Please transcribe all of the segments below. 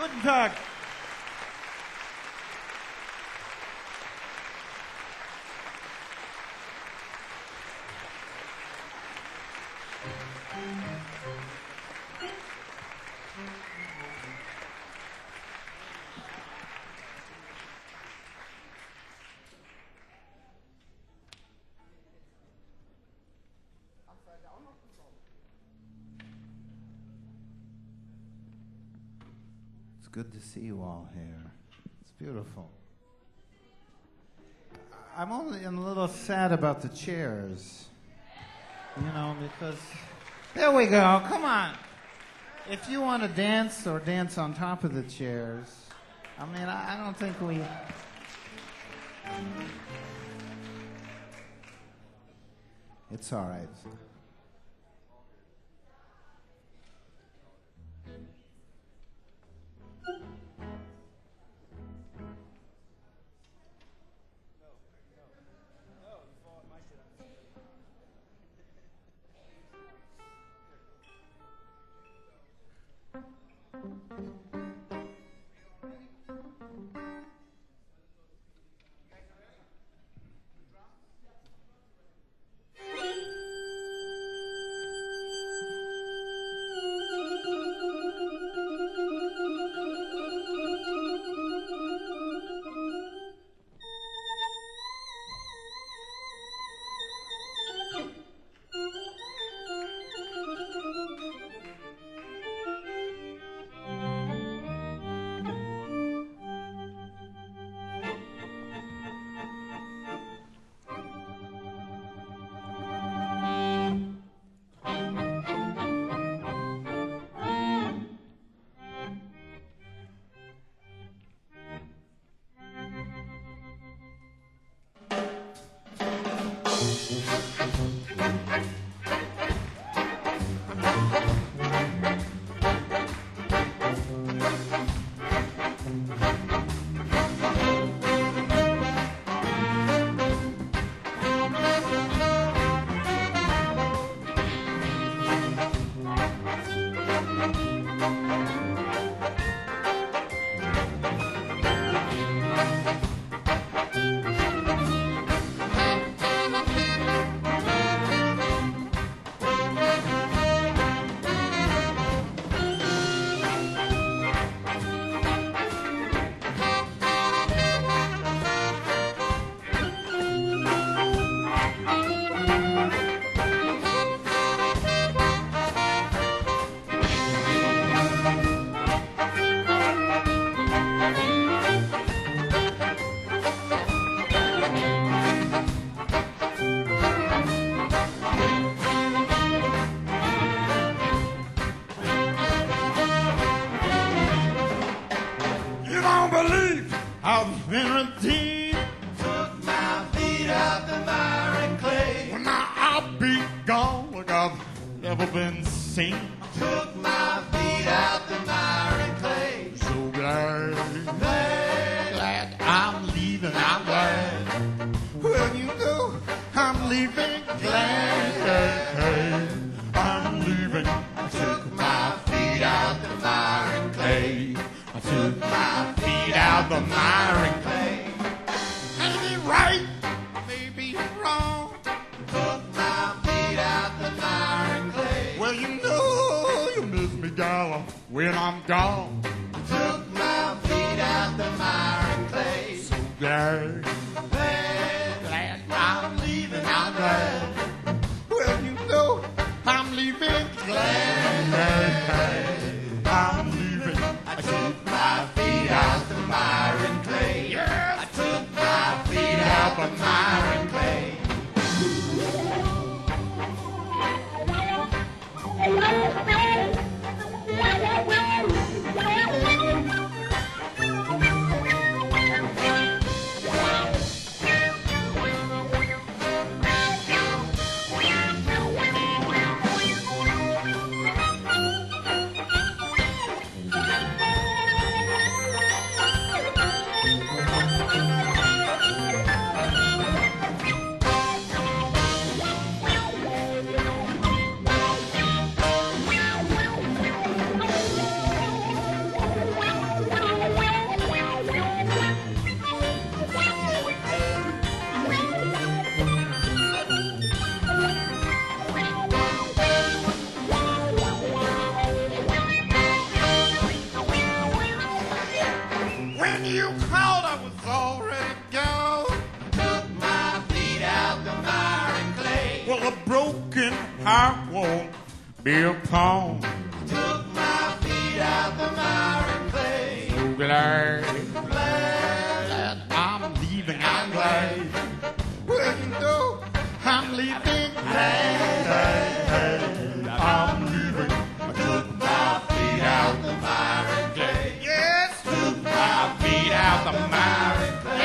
Guten Tag. It's good to see you all here. It's beautiful. I'm only a little sad about the chairs. You know, because... There we go, come on. If you want to dance or dance on top of the chairs, I mean, I don't think we... It's all right. When you called, I was all ready to go. Took my feet out the mire and clay. Well, a broken heart won't be a pawn. Took my feet out the mire and clay. So glad I'm leaving. I'm glad. Well, you know, I'm leaving. Glad I'm leaving. I took my feet out the mire and clay. Yes, took my feet out the mire and clay.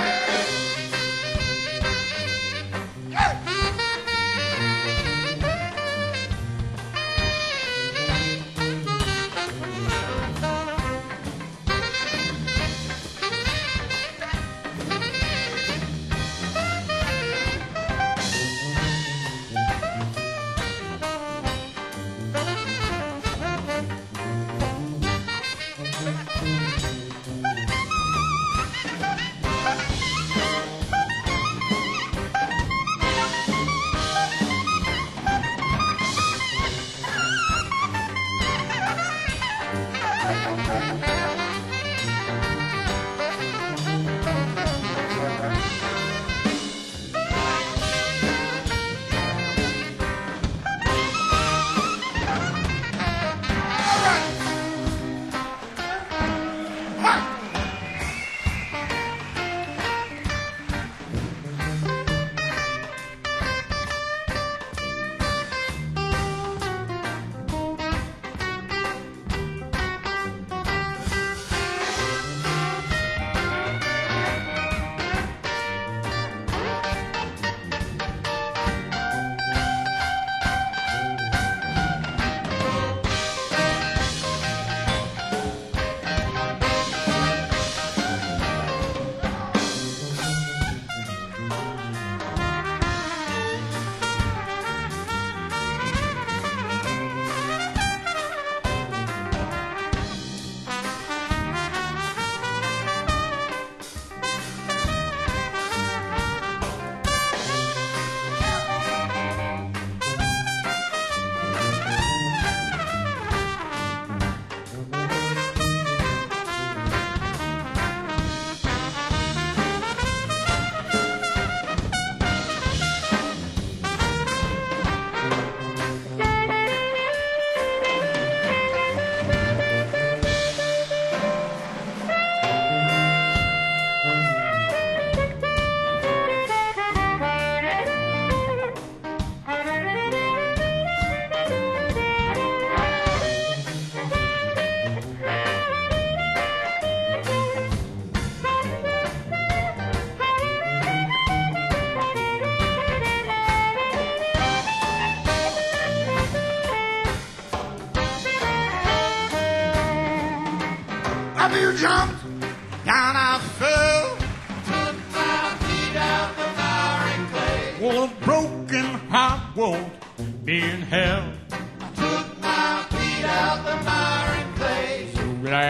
Up you jumped, down I fell. Took my feet out the mire and clay. Well, a broken heart won't be in hell. I took my feet out the mire and clay. So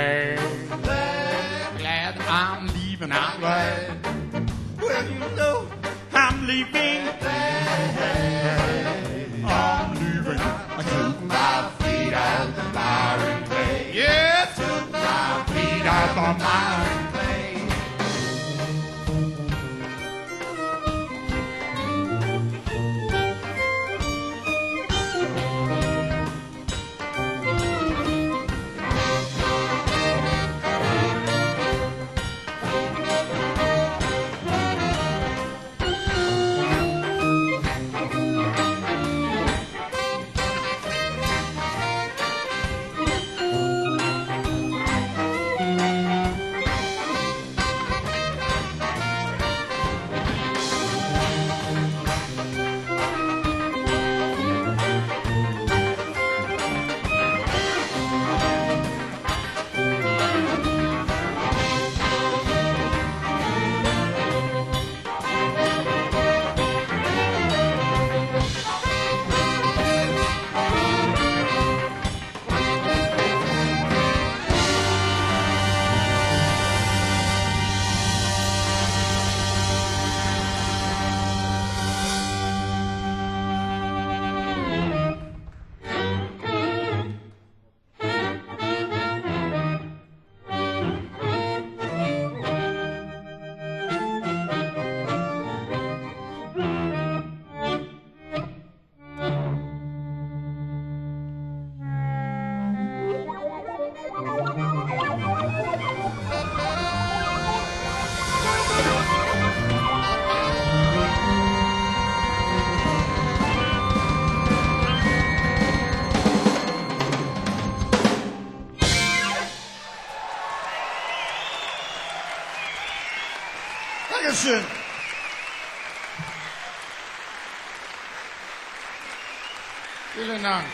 glad I'm leaving. I'm glad. Well, you know, I'm leaving. I'm leaving. I took my feet out the mire and clay. Yeah, took my feet out the mire and clay. Dankeschön. Vielen Dank.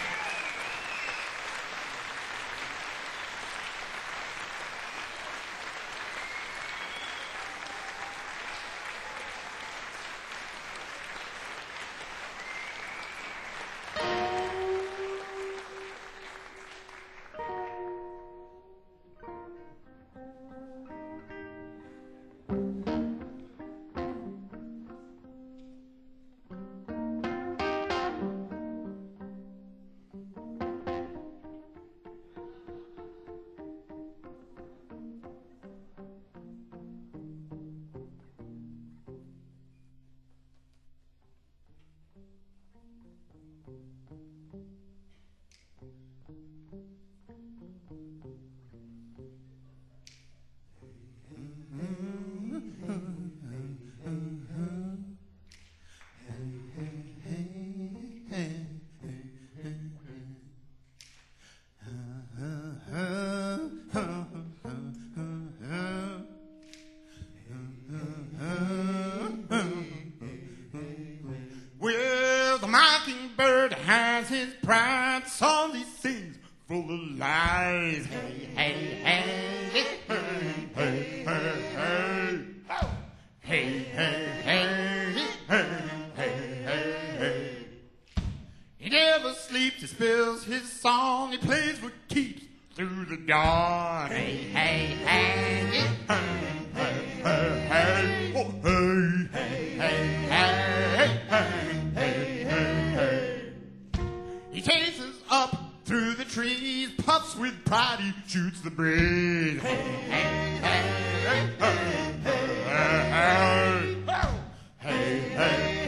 Well, the mockingbird has his pride, song he sings full of lies. Hey, hey, hey, hey, hey, hey, hey. Hey, hey, hey, hey, hey, hey, hey. He never sleeps, he spills his song, he plays what keeps through the dawn. Hey, hey, hey, hey, hey, hey, hey, oh, hey, hey, hey, hey, hey, hey, hey, hey. He chases up through the trees, puffs with pride, he shoots the breeze. Hey, hey, hey, hey, hey, hey, hey, hey, hey,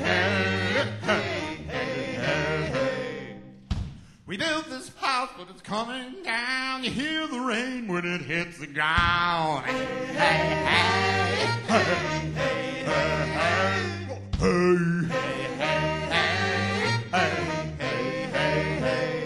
hey, hey, hey, hey. We built this house, but it's coming down. You hear the rain when it hits the ground. Hey, hey, hey, hey, hey, hey, hey, hey, hey, hey, hey, hey.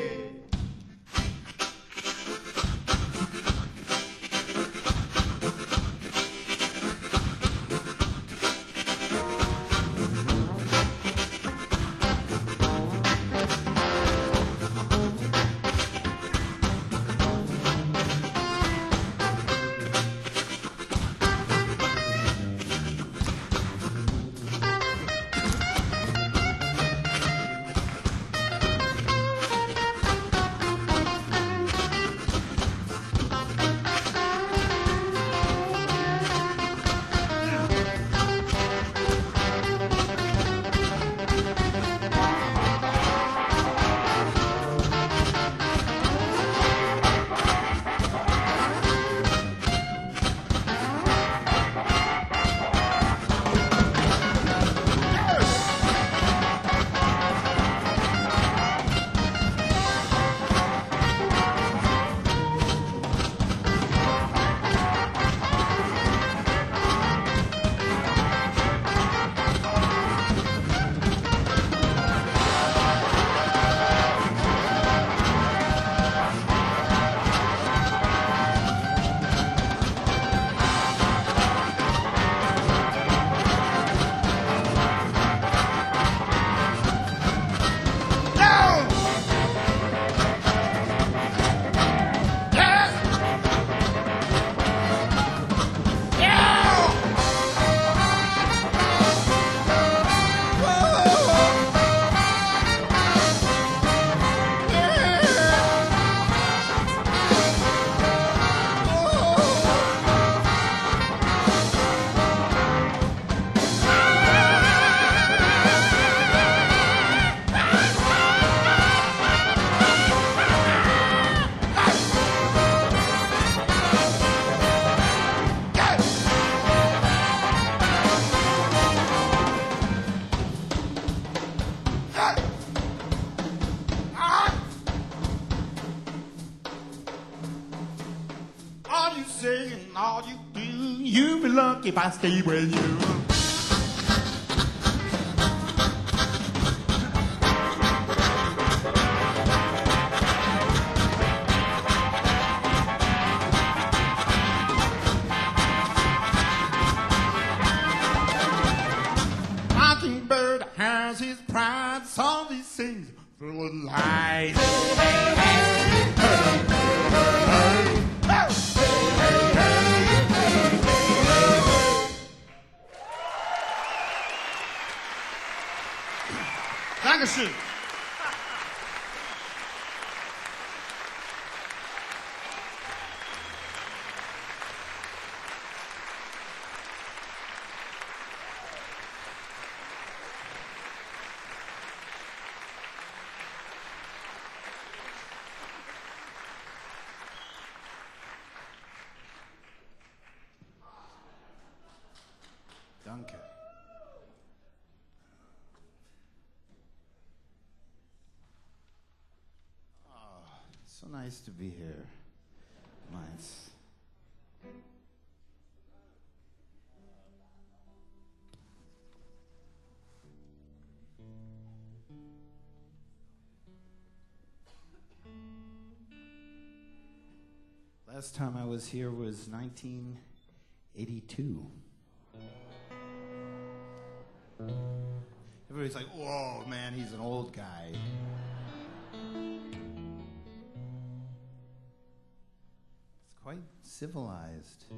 All you say and all you do, you be lucky if I stay with you. wears his pride, all these things full of lies. Dankeschön. Danke. So nice to be here. Nice. Last time I was here was 1982. Everybody's like, whoa, man, he's an old guy. It's quite civilized.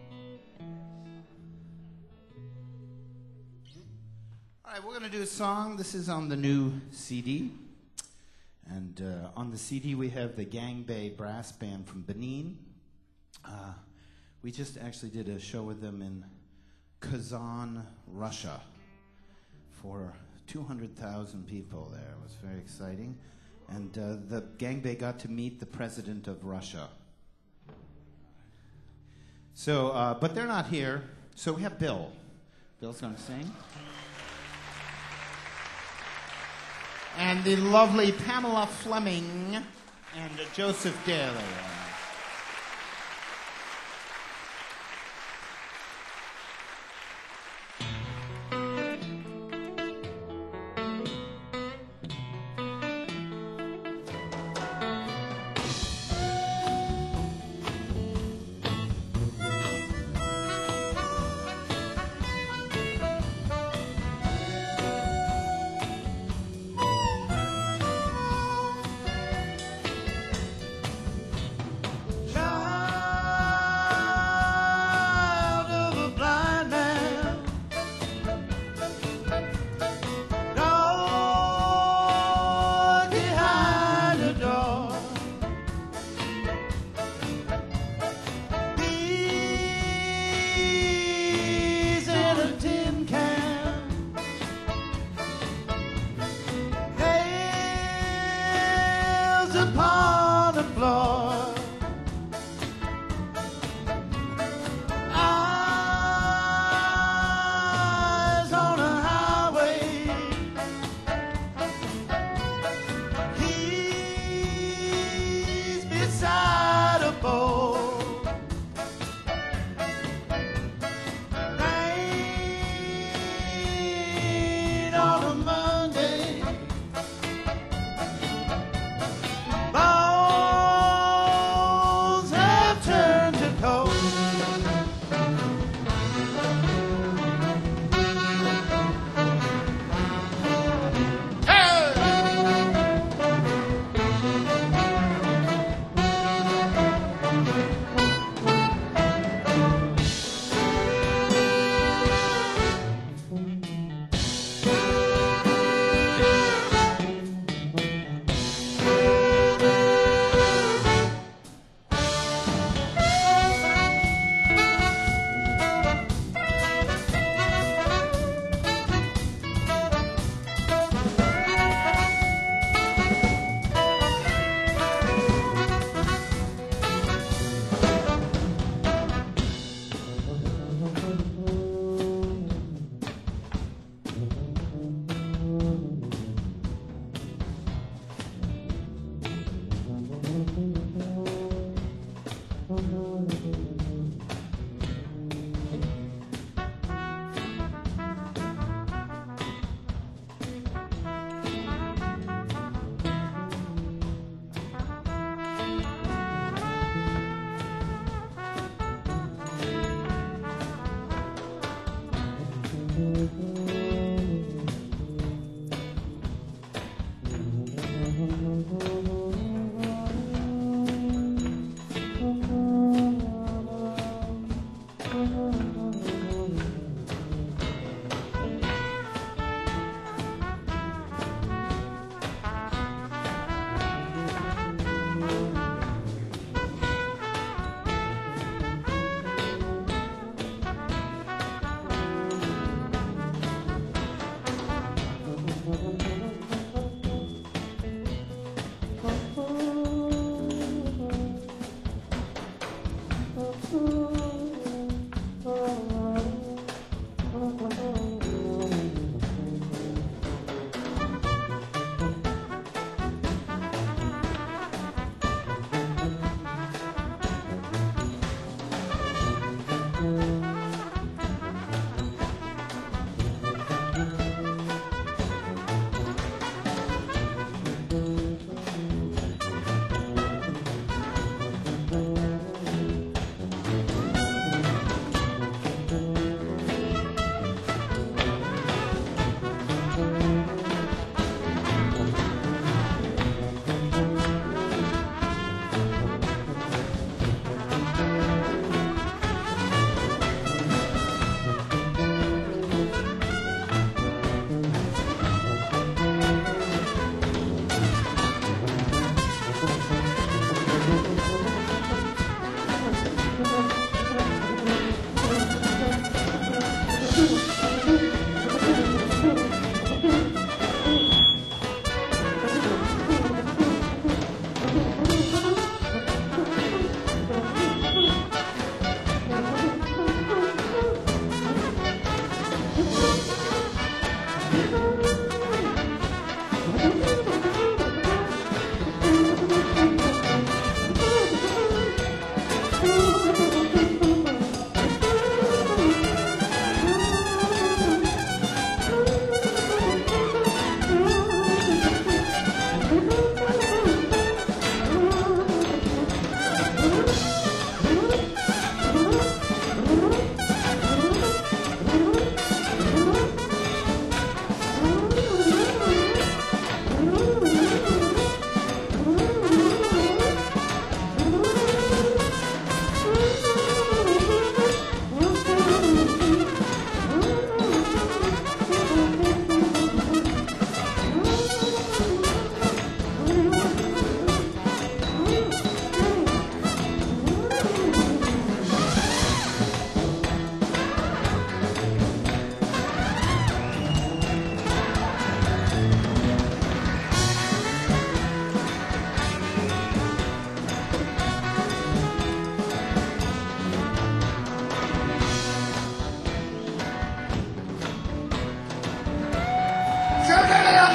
All right, we're going to do a song. This is on the new CD. And on the CD, we have the Gangbei Brass Band from Benin. We just actually did a show with them in Kazan, Russia, for 200,000 people there. It was very exciting. And the Gangbei got to meet the president of Russia. So, but they're not here. So we have Bill. Bill's going to sing. And the lovely Pamela Fleming and Joseph Daly.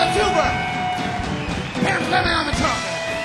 the tuba. Pam Fleming on the trumpet.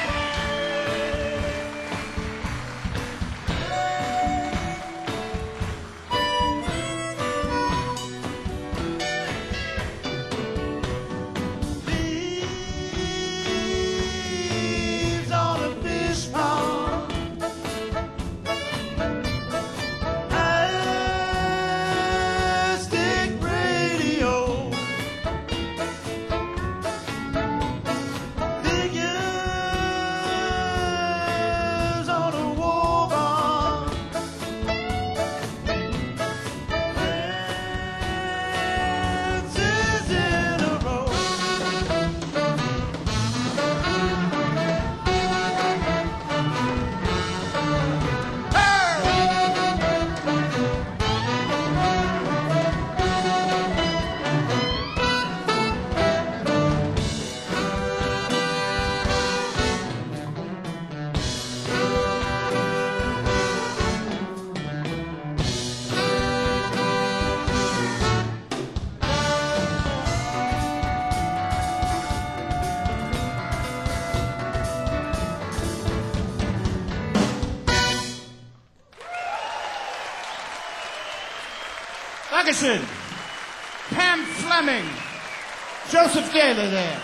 Dankeschön. Pam Fleming. Joseph Gaylor there.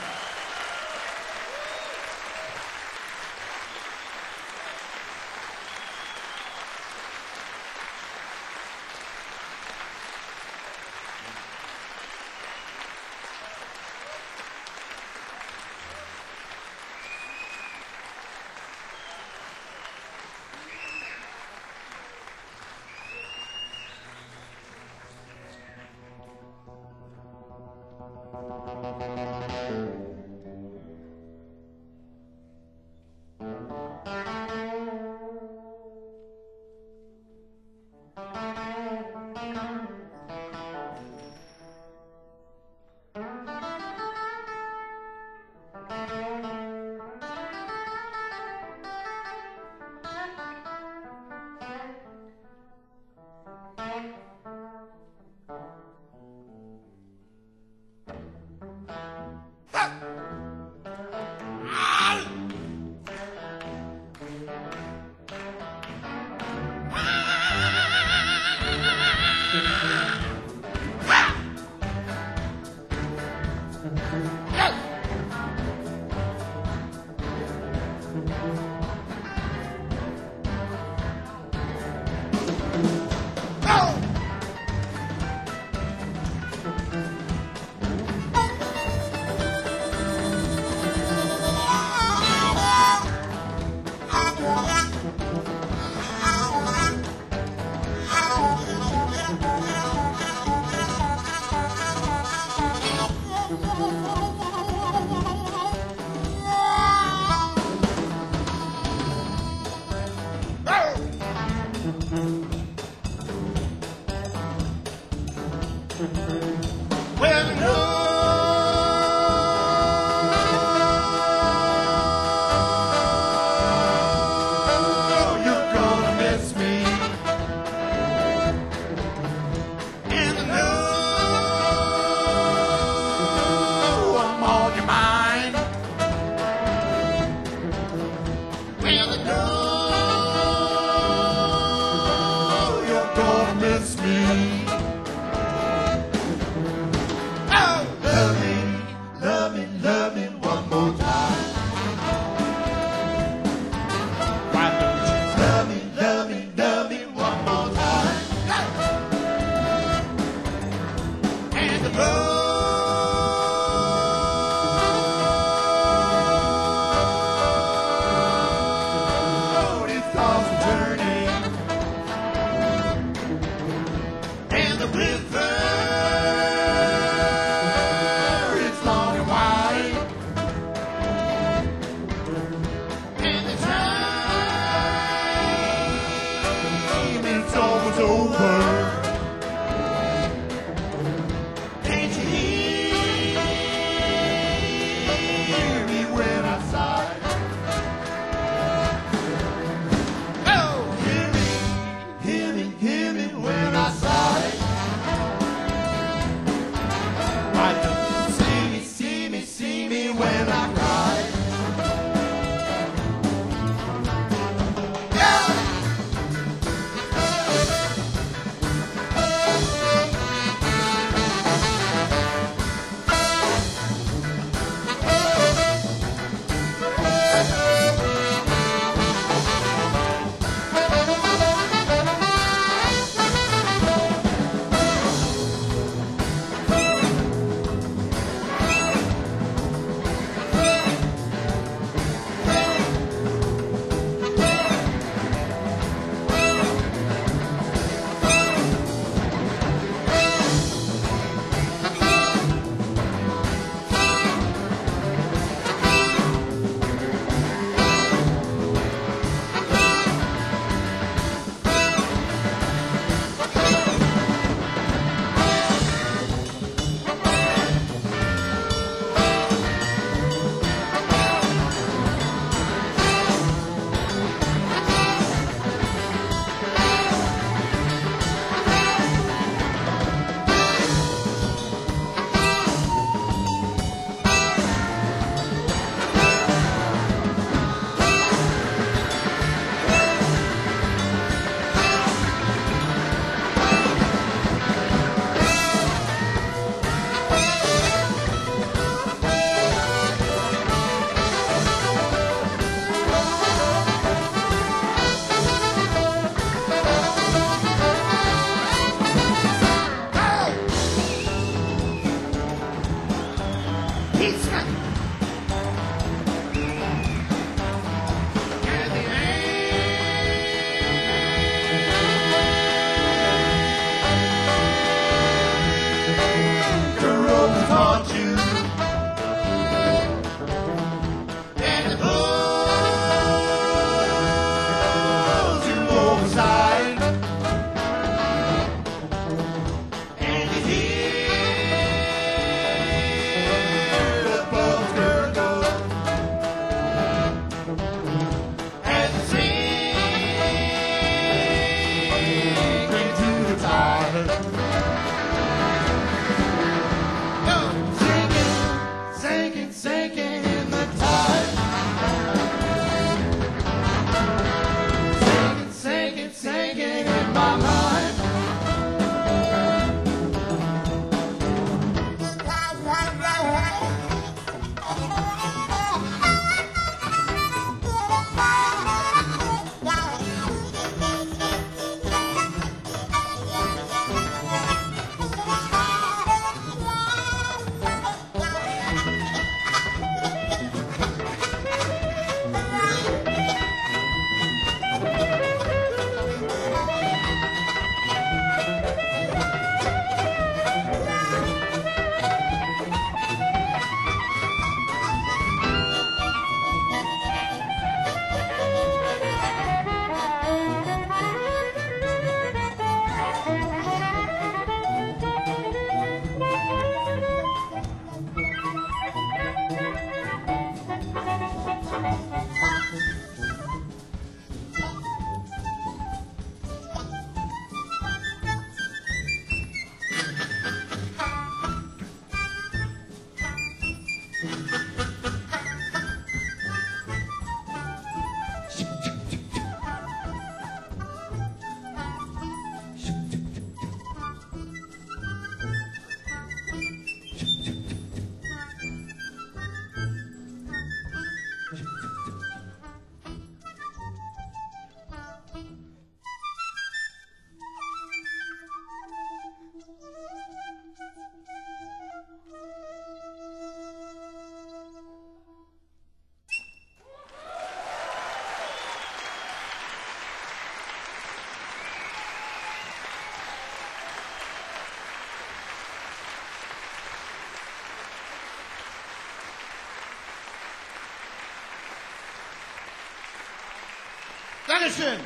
Dankeschön.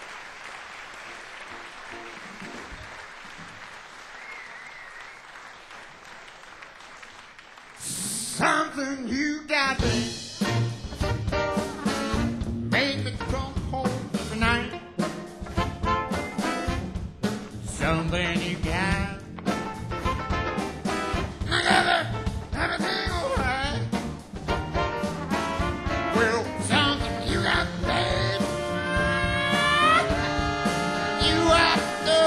Something you got me make me come home every night. Something you got together, everything alright. Well, something you got, babe. You ought to know.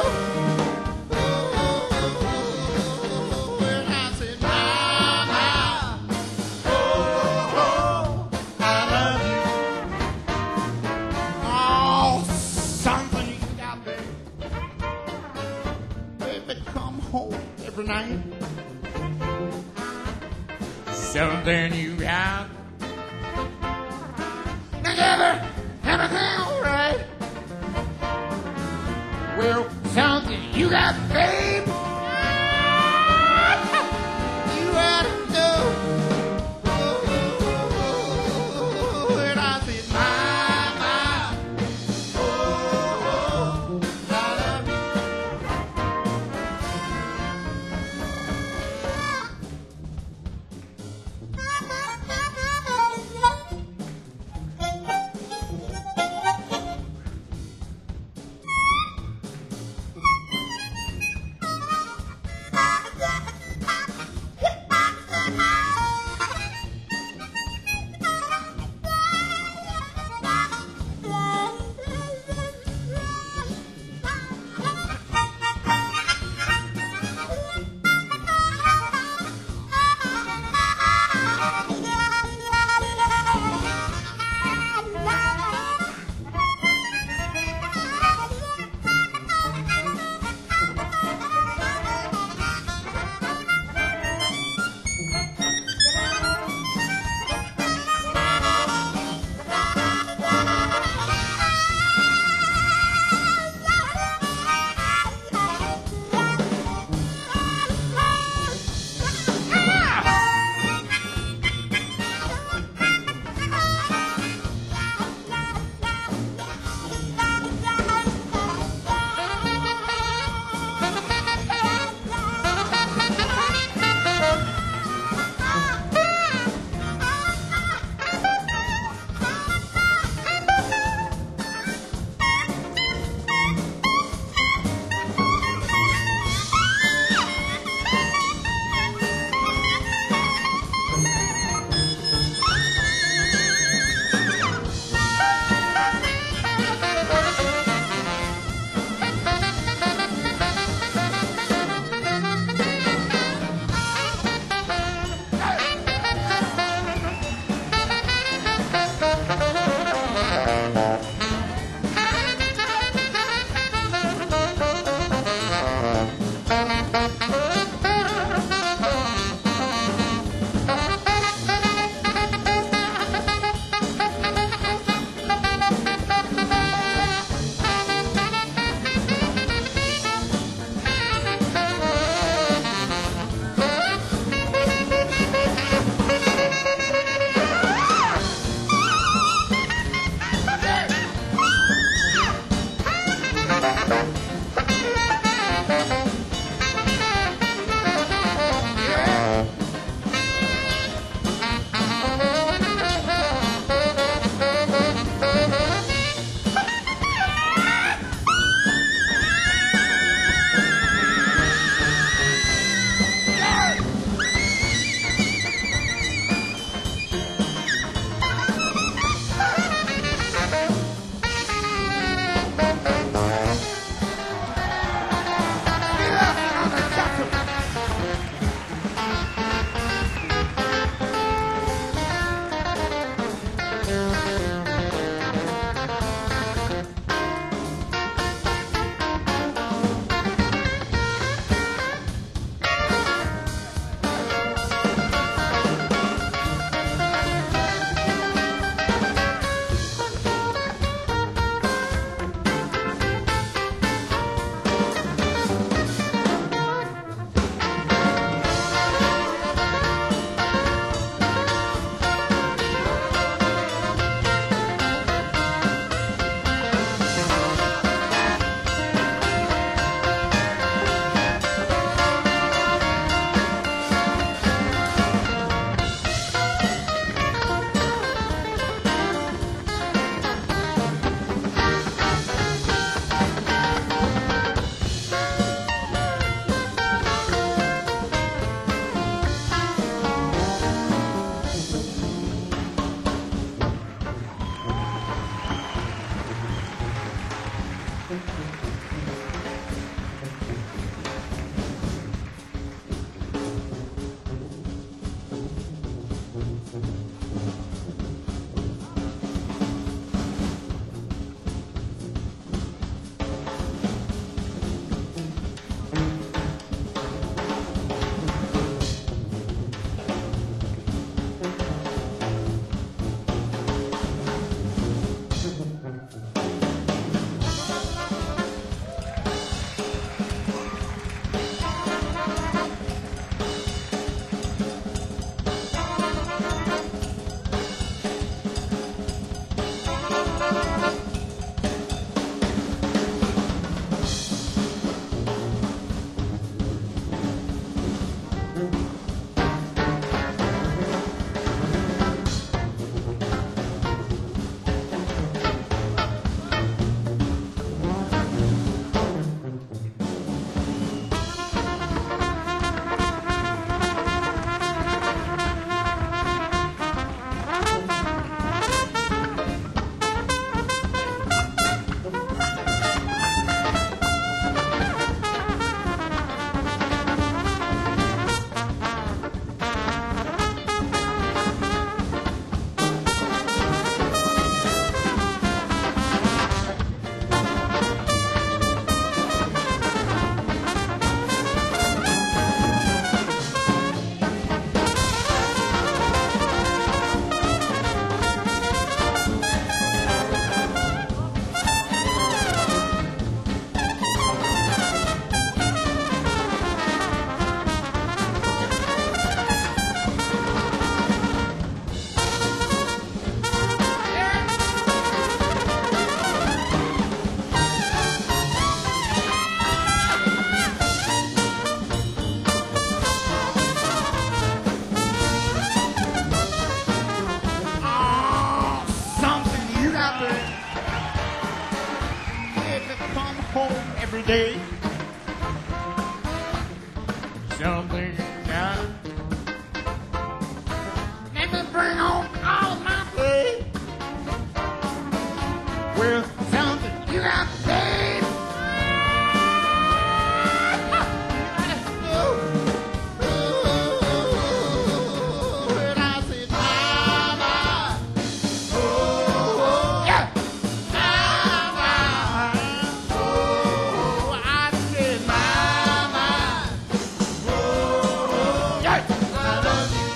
When I said, Mama, I love you. Oh, something you got, babe. Baby, come home every night. Something you got together, everything alright. Well, something you got, babe. You ought to know. When I said, Mama, I love you. day. Something got let me bring on all of my play with something you got to pay. When I say mama, oh, yeah, mama, oh, I say mama, oh, yeah, I love you.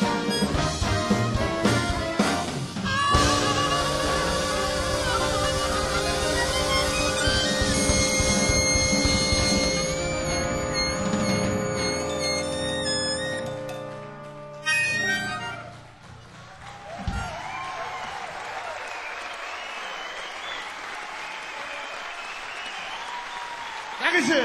Dankeschön.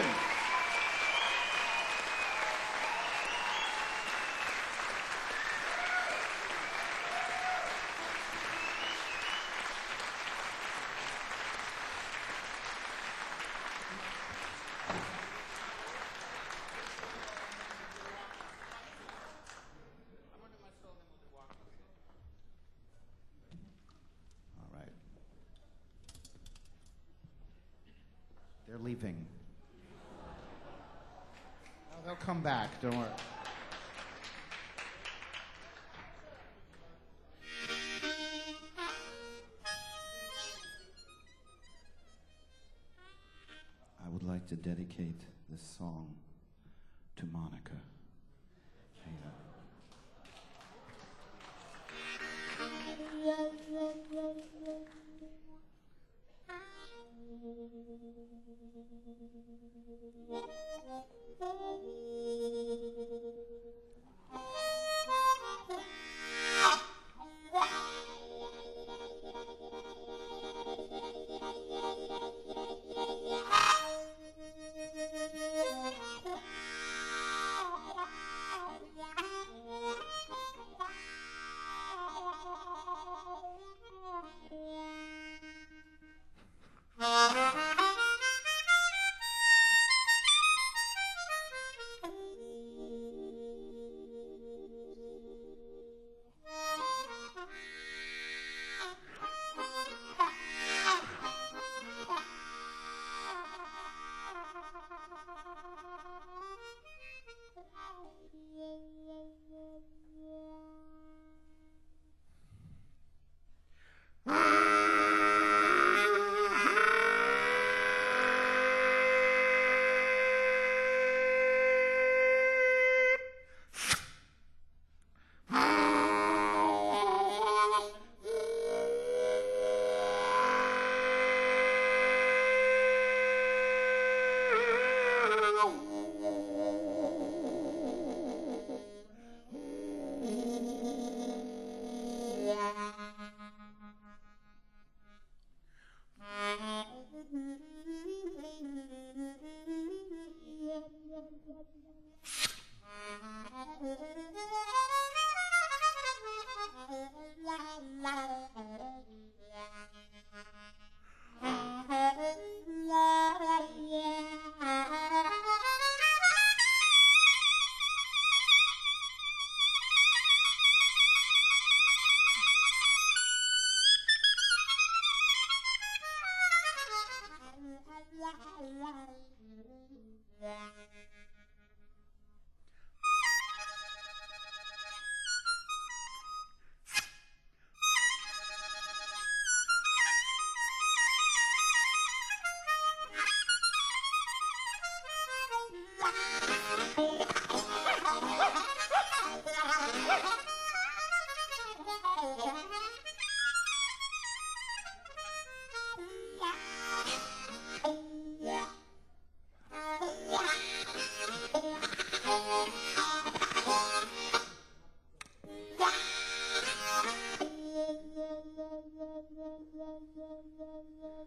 All right. They're leaving. Oh, they'll come back, don't worry. I would like to dedicate this song to Monica.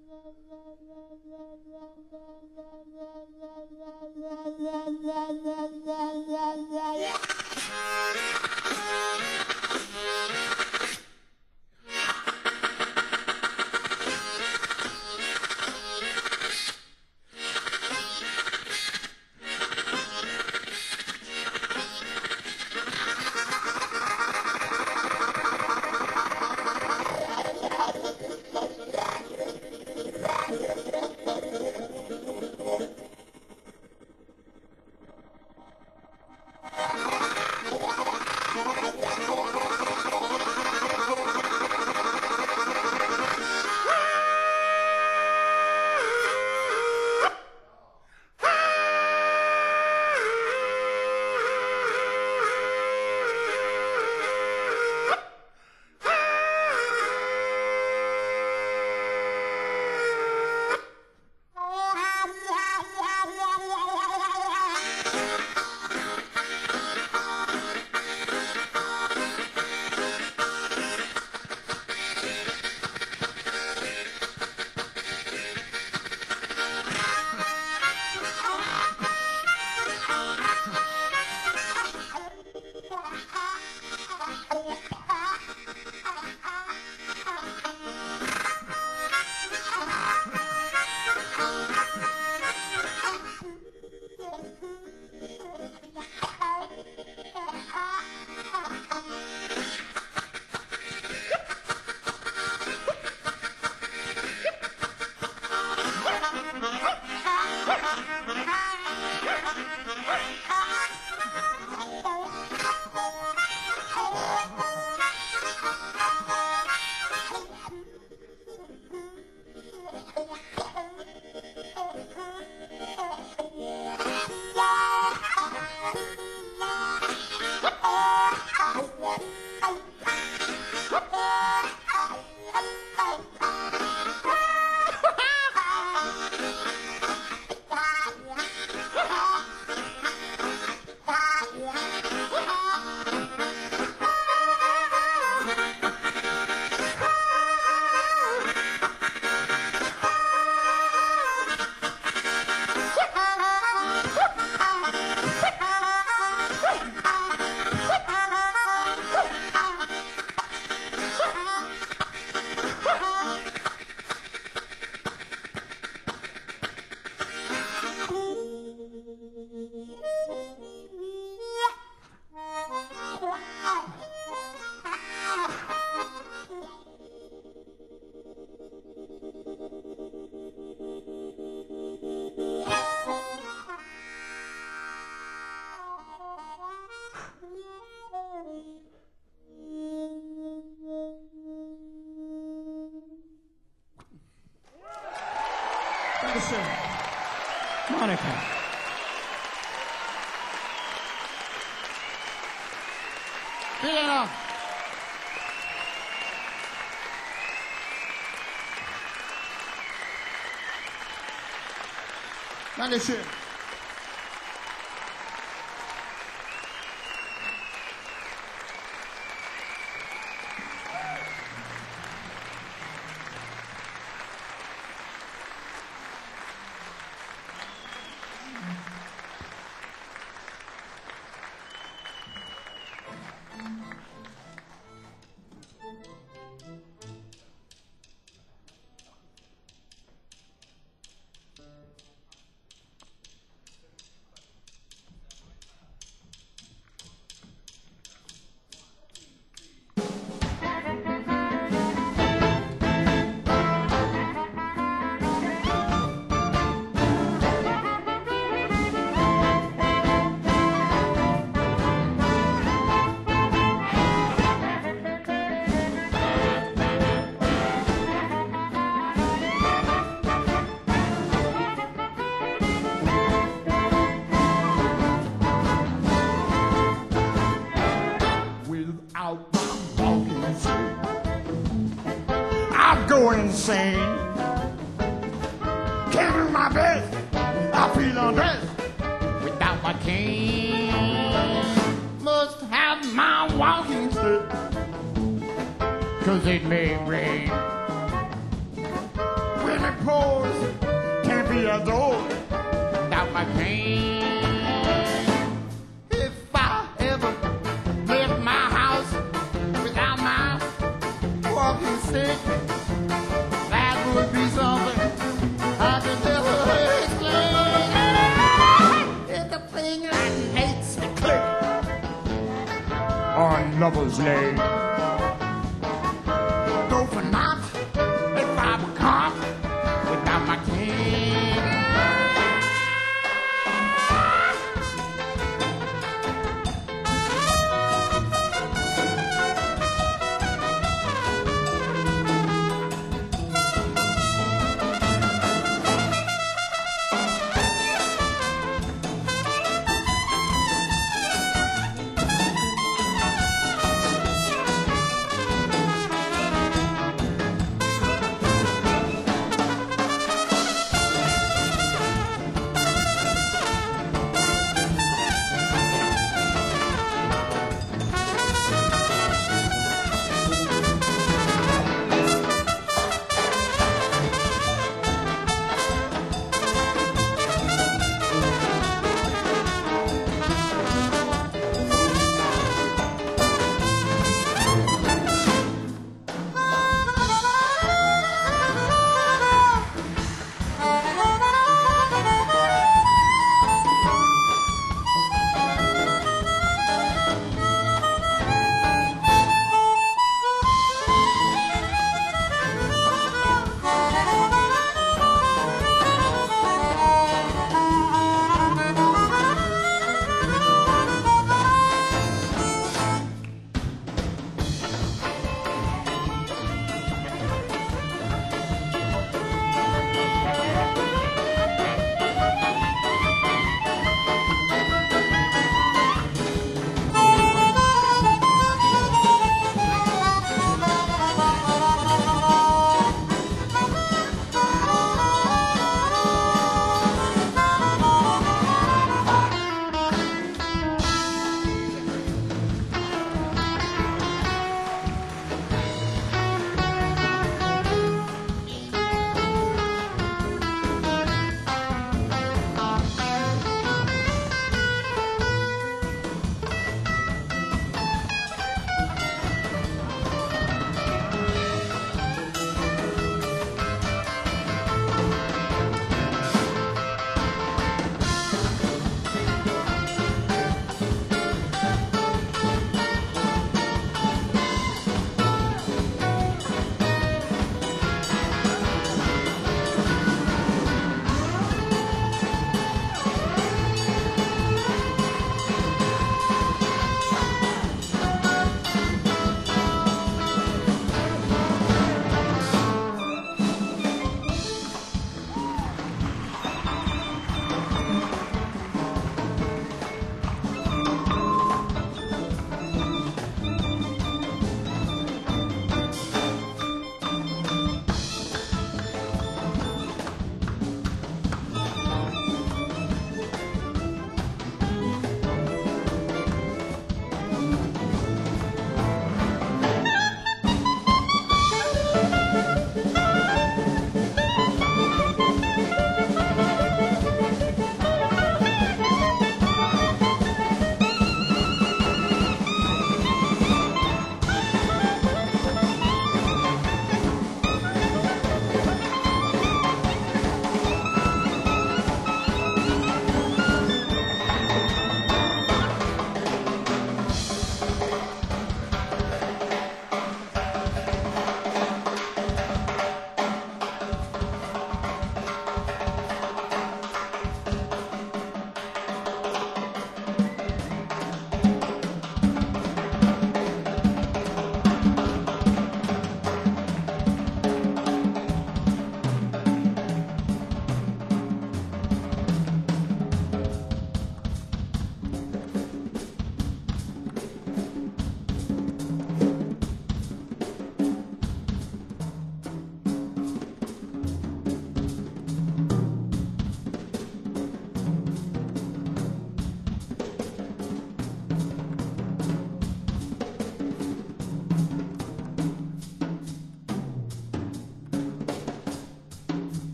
la la la Dankeschön. Monica. Vielen Dank. Dankeschön. Without my walking stick, I go insane. Can't do my best, I feel undressed without my cane. Must have my walking stick, 'cause it may rain. When it pours, can't be adored without my cane. If I ever left my house without my walking stick, that would be something I could never explain. It's a thing that makes me click on Lover's Lane. Go for knots at 5 o'clock without my cane.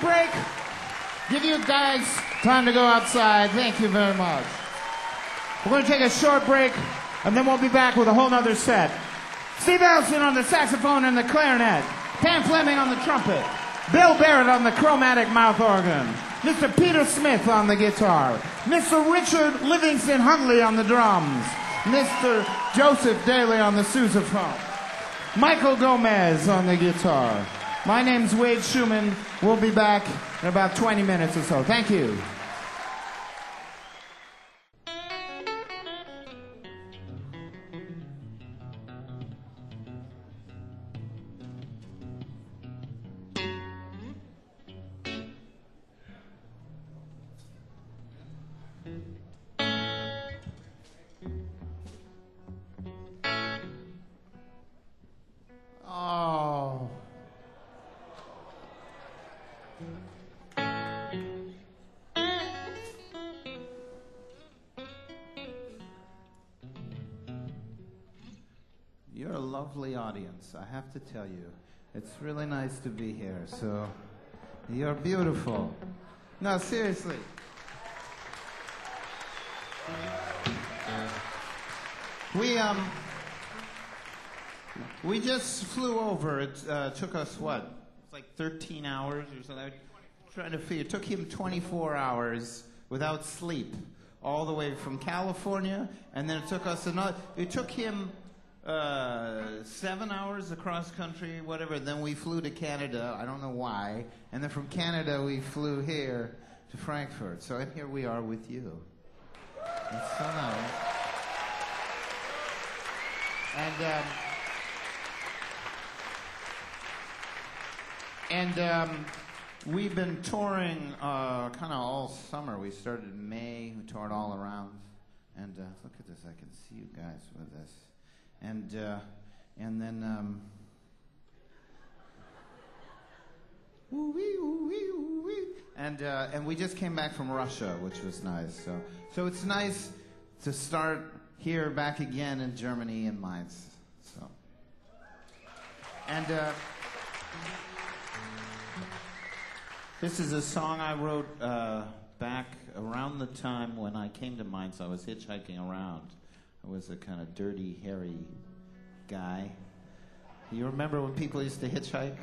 break. Give you guys time to go outside. Thank you very much. We're going to take a short break, and then we'll be back with a whole nother set. Steve Ellison on the saxophone and the clarinet. Pam Fleming on the trumpet. Bill Barrett on the chromatic mouth organ. Mr. Peter Smith on the guitar. Mr. Richard Livingston Huntley on the drums. Mr. Joseph Daly on the sousaphone. Michael Gomez on the guitar. My name's Wade Schumann. We'll be back in about 20 minutes or so. Thank you. Oh. You're a lovely audience, I have to tell you. It's really nice to be here, so you're beautiful. No, seriously. We just flew over. It took us, what? It's like 13 hours or something. I'm trying to figure. It took him 24 hours without sleep, all the way from California, and then it took us another. It took him 7 hours across country, whatever. Then we flew to Canada. I don't know why. And then from Canada we flew here to Frankfurt. So here we are with you. It's so nice. And we've been touring kind of all summer. We started in May. We toured all around. And look at this. I can see you guys with this. And then ooh-wee, ooh-wee, ooh-wee. And we just came back from Russia, which was nice. So it's nice to start here back again in Germany and Mainz. So and this is a song I wrote back around the time when I came to Mainz. I was hitchhiking around. I was a kind of dirty, hairy guy. You remember when people used to hitchhike?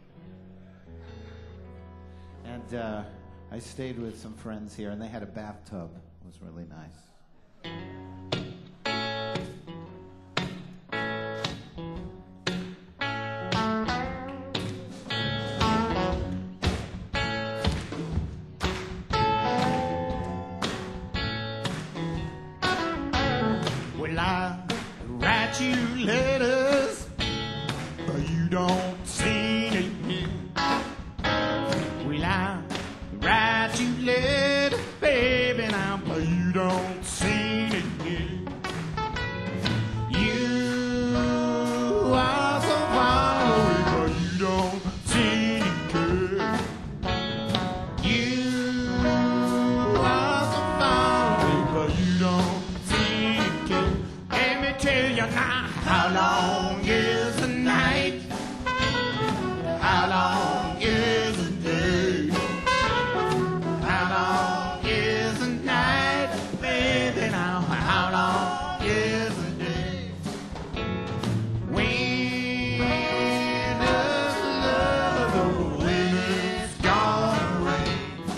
And I stayed with some friends here, and they had a bathtub. It was really nice. Well, I write you letters, but you don't see it. Well, I write you letters, baby, now, but you don't see it. You are so far away, but you don't see it, girl. You are so far away, but you don't see it, girl. Let me tell you now, how long is the night? How long is the day? How long is the night, baby, now? How long is the day? When does love go when it's gone away?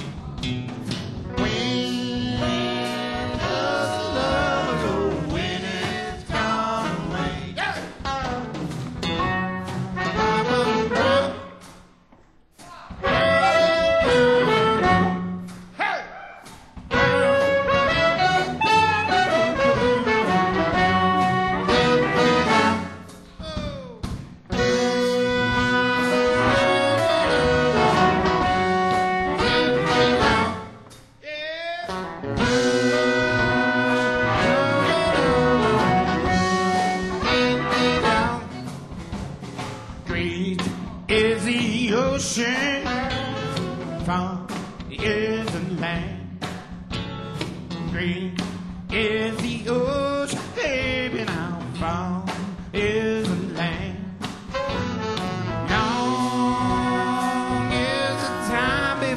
When does love go when it's gone away? Great is the ocean, far is the land. Great is the ocean, baby, now far is the land. Long is the time,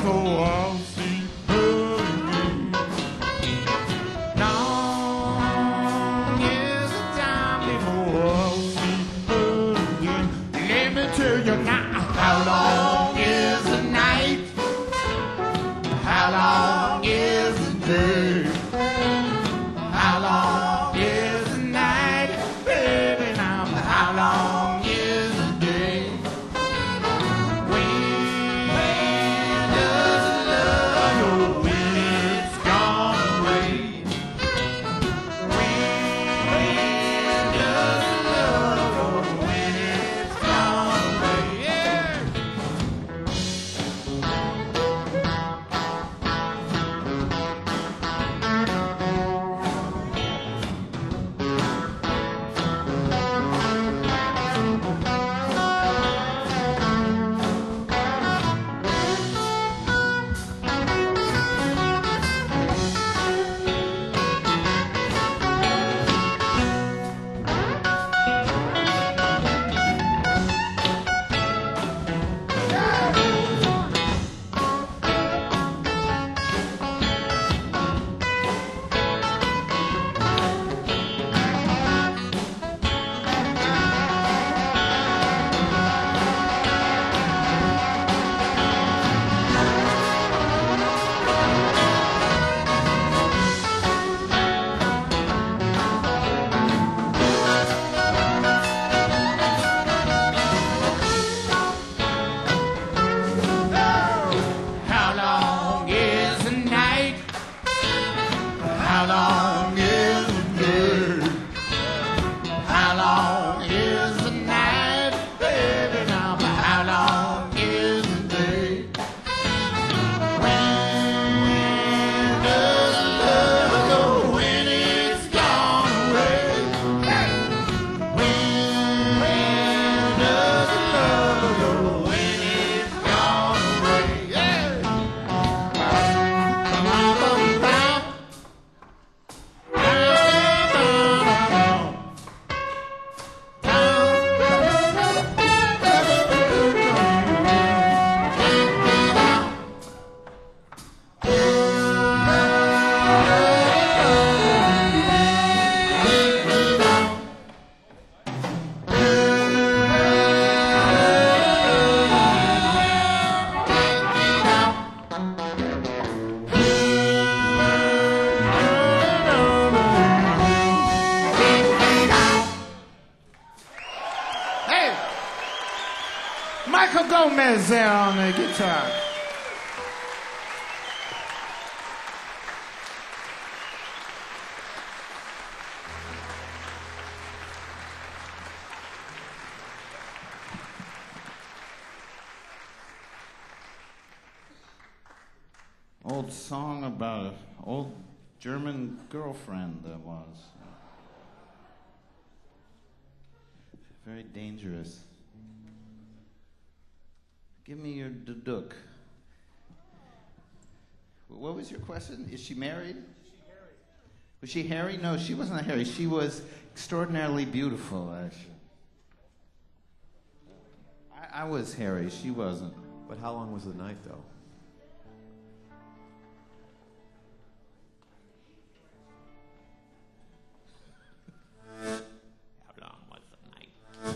Martinez there on the guitar. Old song about an old German girlfriend that was. Very dangerous. Give me your duduk. What was your question? Is she married? Was she hairy? No, she wasn't hairy. She was extraordinarily beautiful, actually. I was hairy. She wasn't. But how long was the night, though? How long was the night?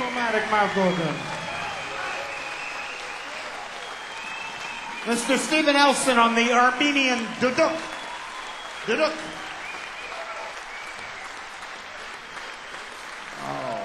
Diplomatic mouth organ. Mr. Stephen Elson on the Armenian duduk. Duduk. Oh.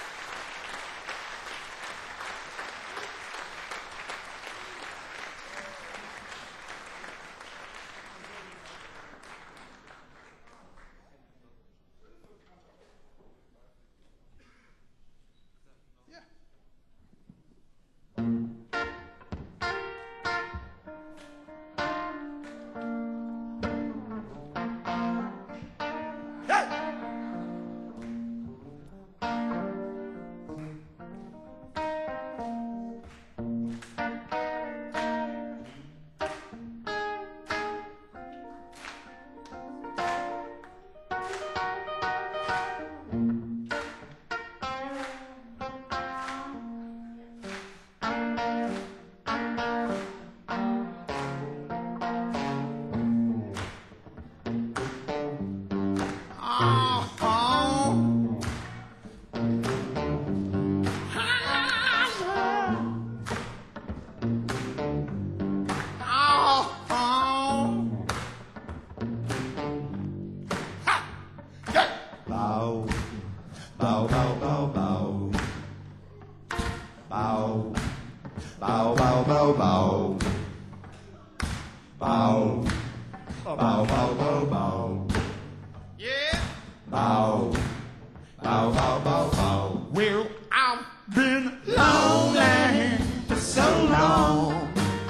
Well, I've been lonely for so long.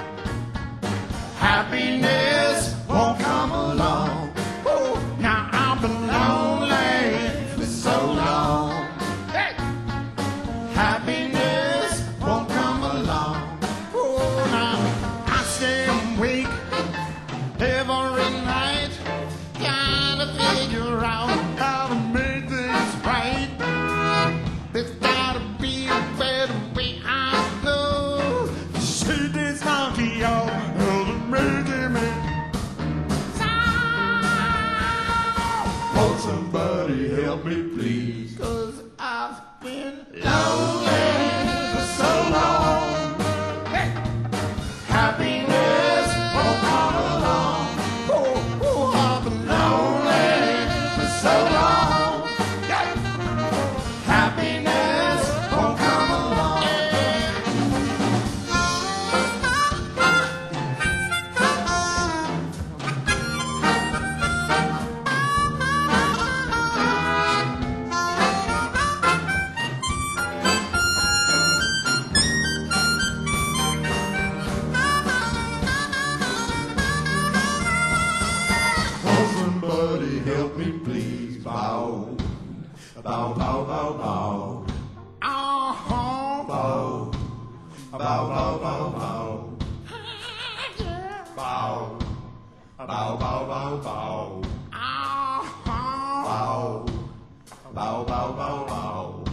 Happiness won't come along. Oh, now I've been lonely for so long. Hey! Happiness won't come along. Oh, now I stay awake every night, trying to figure out how to make this right. There's gotta be a better way, I know. Shake this monkey off, making me sound. Won't somebody help me, please? 'Cause I've been lonely for so long. Hey! Happiness won't come along. Oh, oh, I've been lonely for so long. Yeah! Happiness won't come along. Won't somebody help me, please? Bow, bow, bow, bow, bow, Uh-huh. bow, bow, bow, bow, bow, bow, bow, bow, bow, bow, Uh-huh. bow, bow, bow, bow, bow.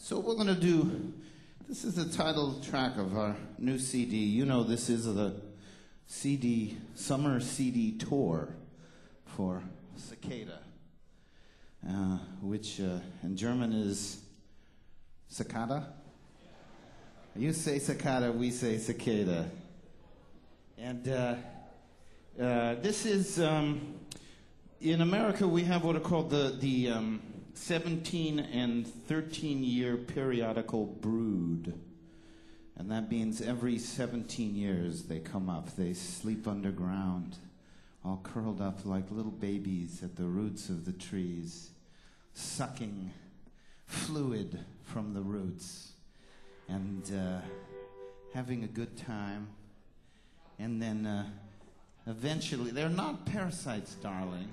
So what we're going to do, this is the title track of our new CD. You know this is the summer CD tour for Cicada, which in German is cicada. You say cicada, we say cicada. And this is, in America we have what are called the 17 and 13 year periodical brood. And that means every 17 years they come up. They sleep underground, all curled up like little babies at the roots of the trees, sucking fluid from the roots and having a good time. And then eventually, they're not parasites, darling.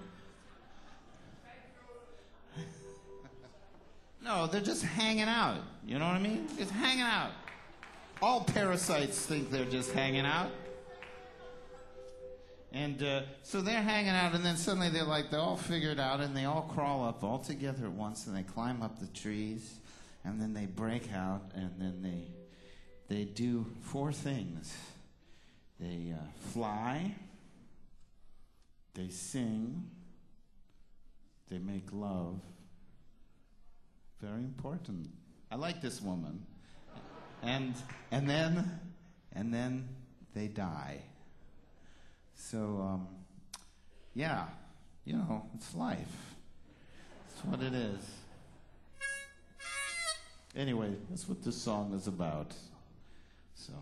No, they're just hanging out. You know what I mean? Just hanging out. All parasites think they're just hanging out. And so they're hanging out, and then suddenly they're all figured out, and they all crawl up all together at once, and they climb up the trees, and then they break out, and then they do 4 things. They fly, they sing, they make love. Very important. I like this woman. And then they die. So, yeah, you know, it's life. It's what it is. Anyway, that's what this song is about. So.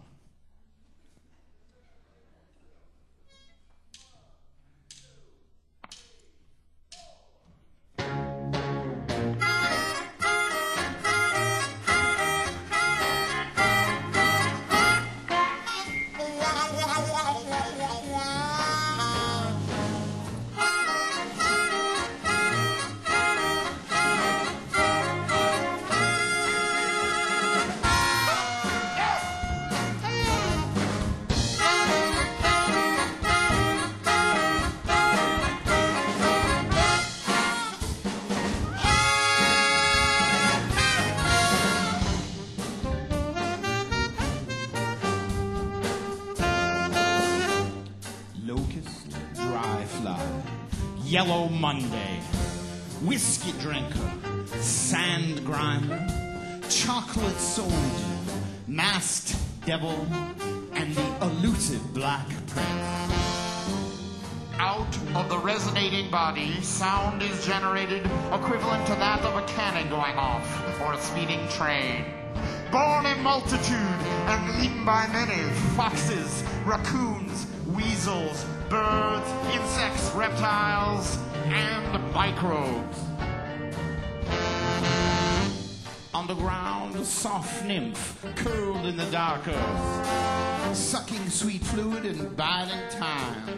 Yellow Monday, whiskey drinker, sand grinder, chocolate soldier, masked devil, and the elusive black prince. Out of the resonating body, sound is generated equivalent to that of a cannon going off or a speeding train. Born in multitude and eaten by many, foxes, raccoons, weasels, birds, insects, reptiles, and microbes. Underground, a soft nymph, curled in the dark earth, Sucking sweet fluid and biding time.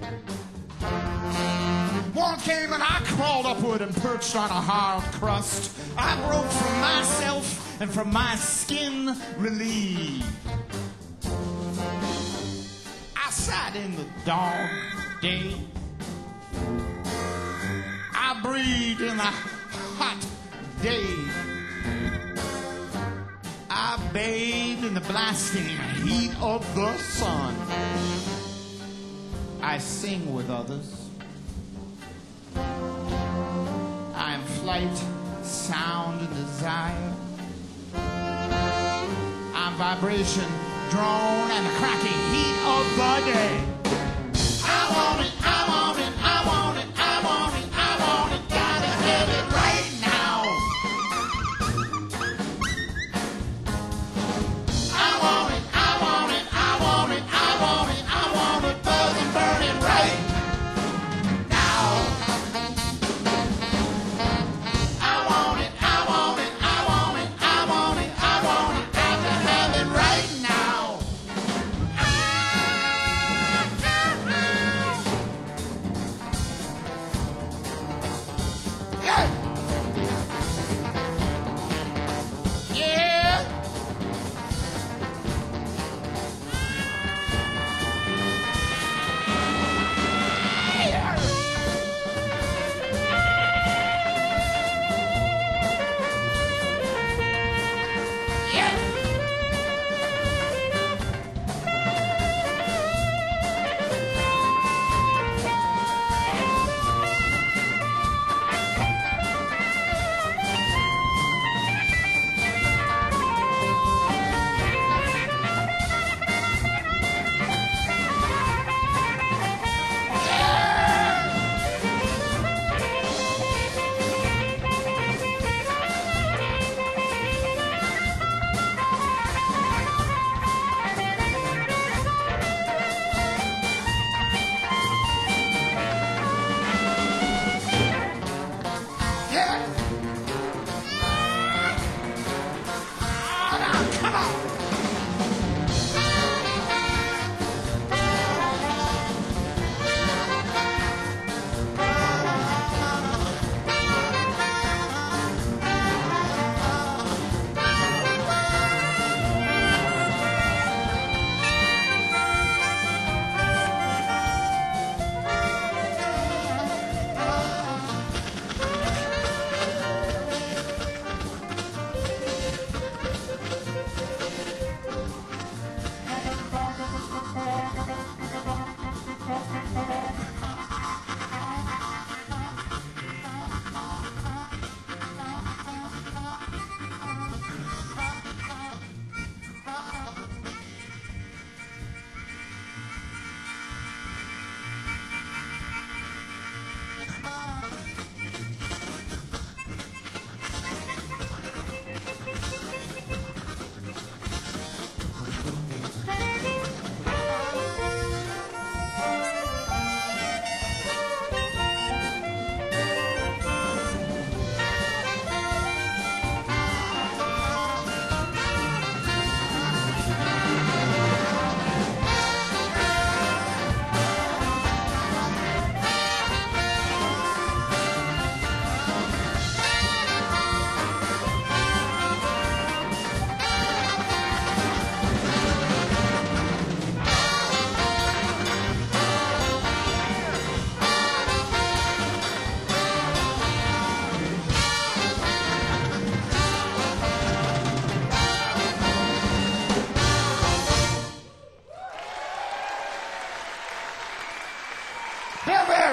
One came and I crawled upward and perched on a hard crust. I broke from myself and from my skin relieved. I sat in the dog day. I breathed in the hot day. I bathed in the blasting heat of the sun. I sing with others. I am flight, sound, and desire. I'm vibration, drone, and the cracking heat of the day. I want it, I want it, I want it, I want it, I want it, gotta have it right now. I want it, I want it, I want it, I want it, I want it, buzz and burn it right now. I want it, I want it, I want it, I want it, I want it, gotta have it right now.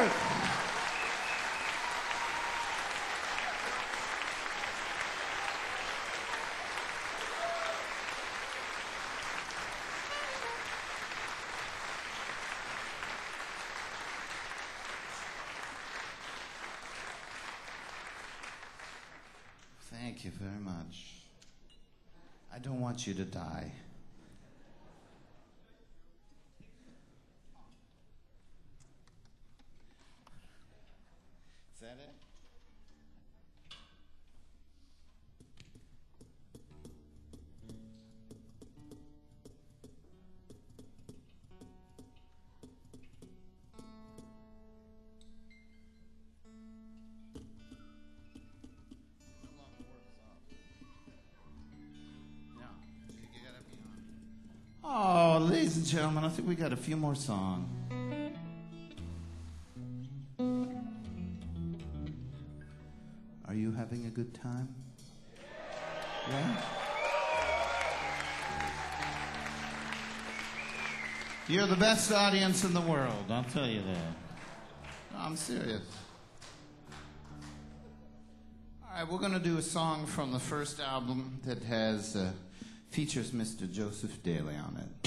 Robert! Thank you very much. I don't want you to die. Is that it? Oh, ladies and gentlemen, I think we got a few more songs. Are you having a good time? Yeah? You're the best audience in the world, I'll tell you that. No, I'm serious. All right, we're going to do a song from the first album that has features Mr. Joseph Daly on it.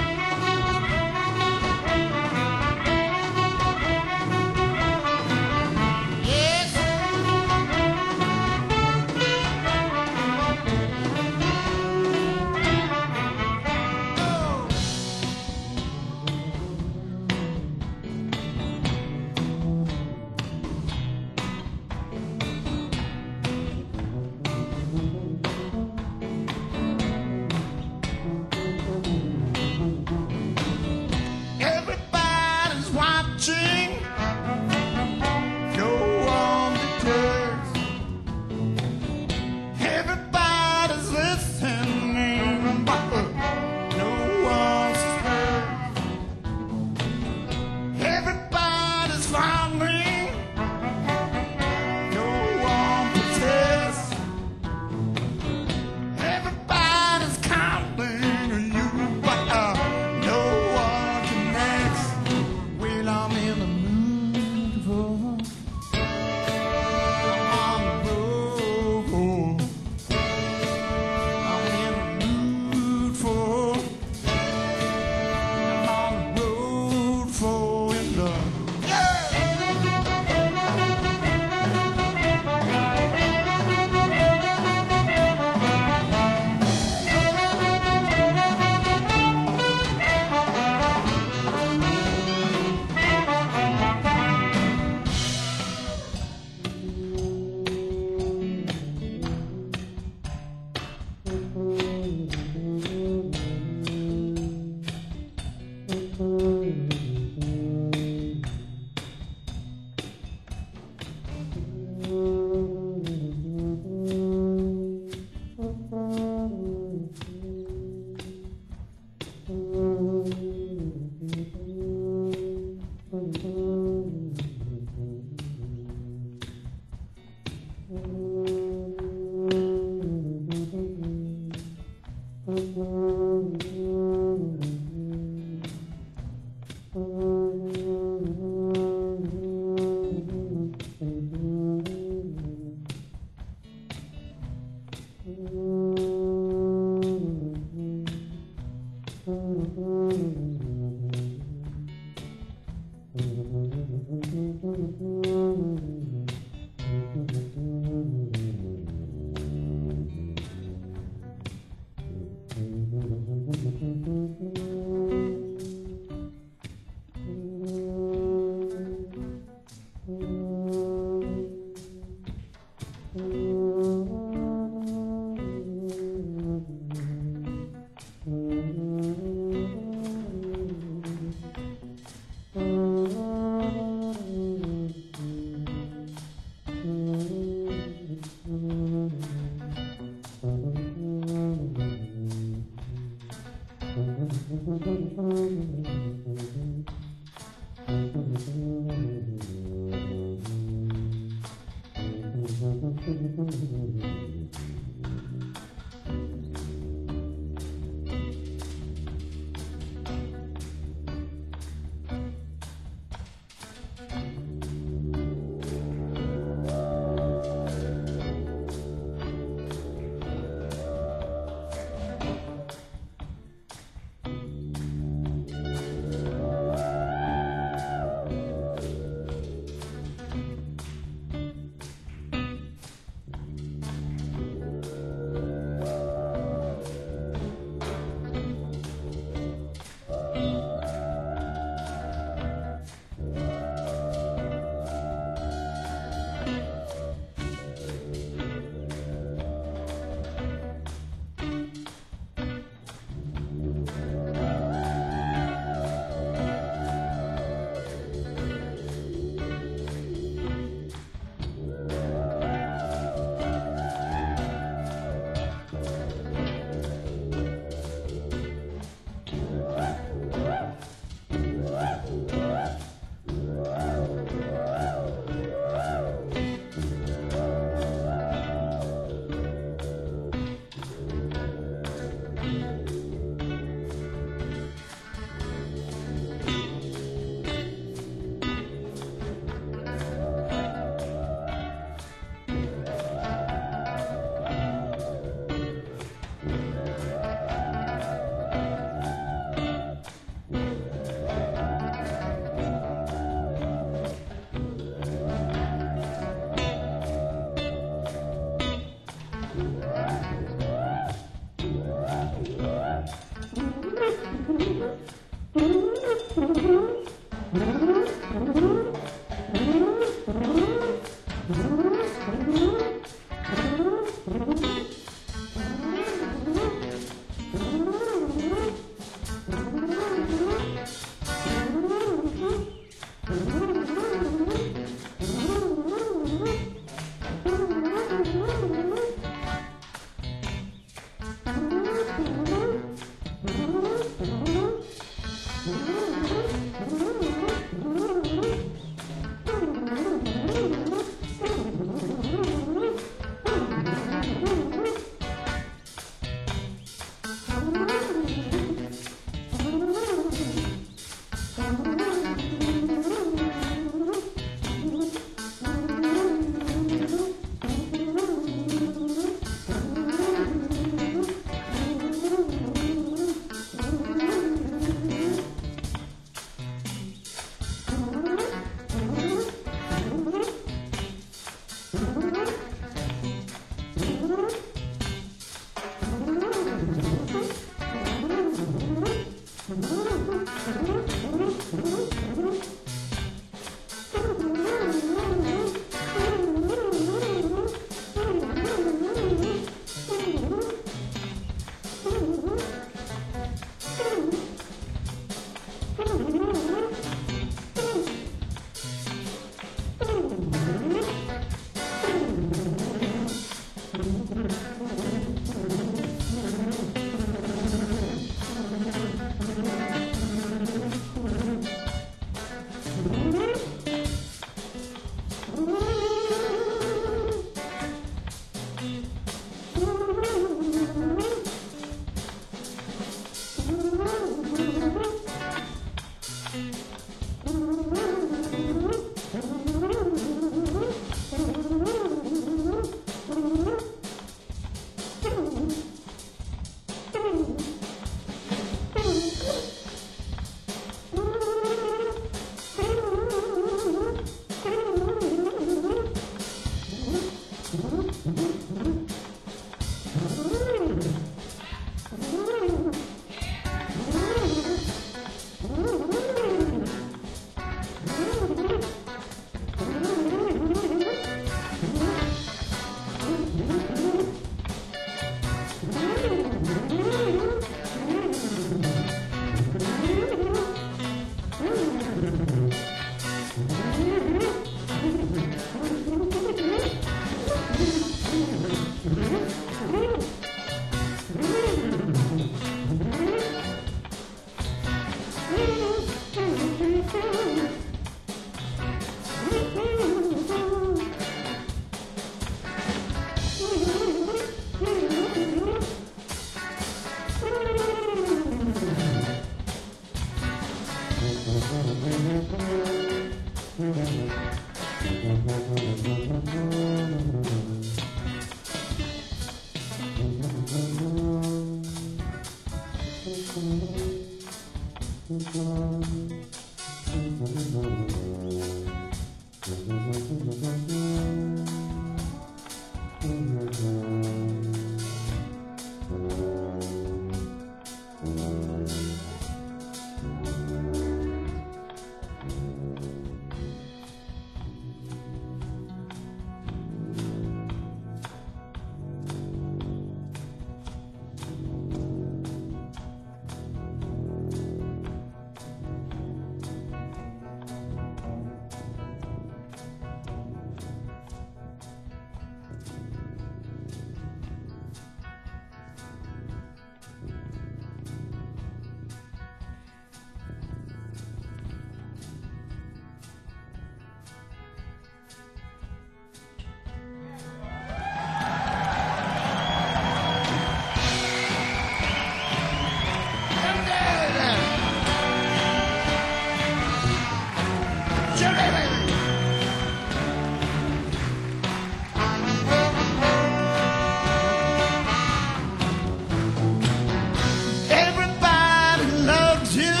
Everybody loves you.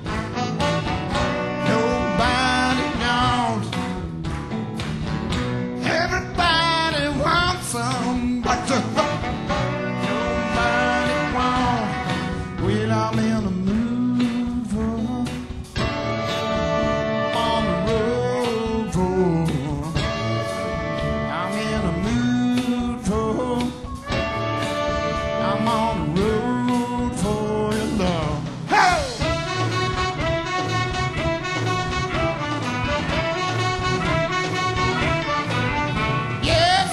Nobody knows. Everybody wants some, but nobody wants. Well, I'm in the mood for on the road for. I'm in the mood for. I'm on the road for your love. Hey! Yes.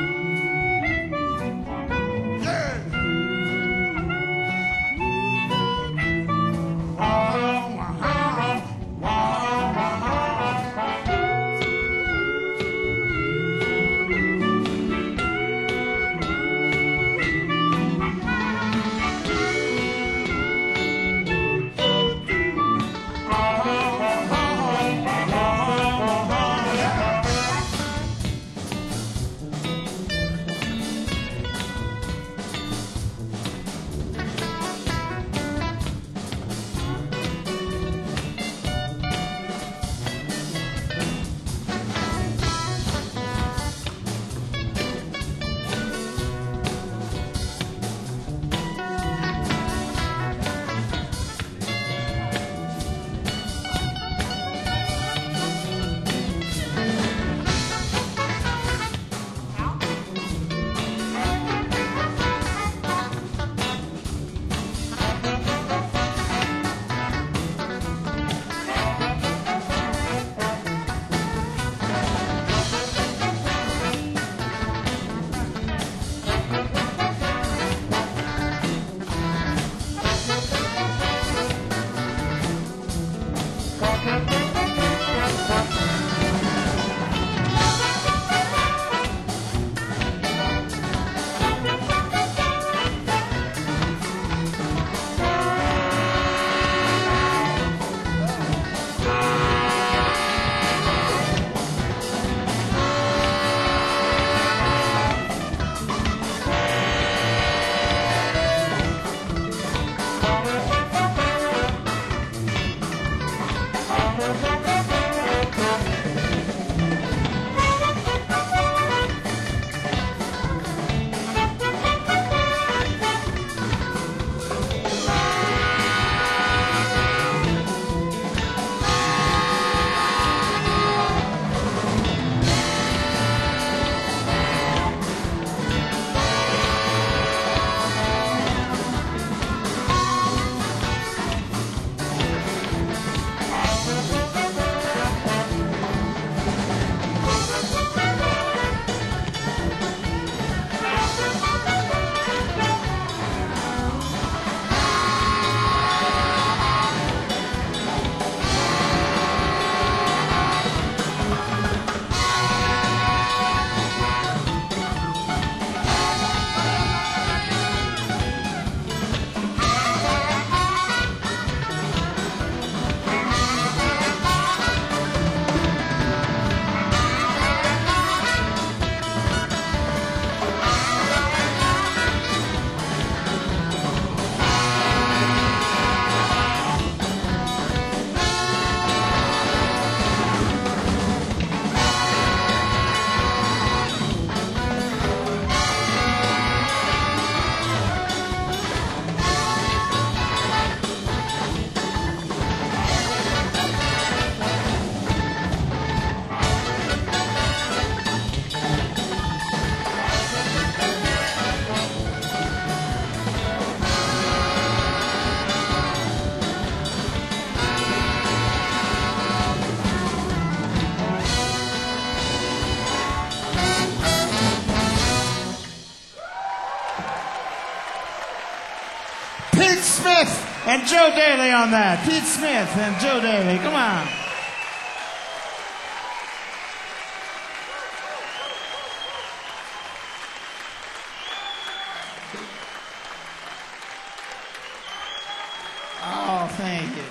Yeah. And Joe Daly on that. Pete Smith and Joe Daly. Come on. Oh, thank you.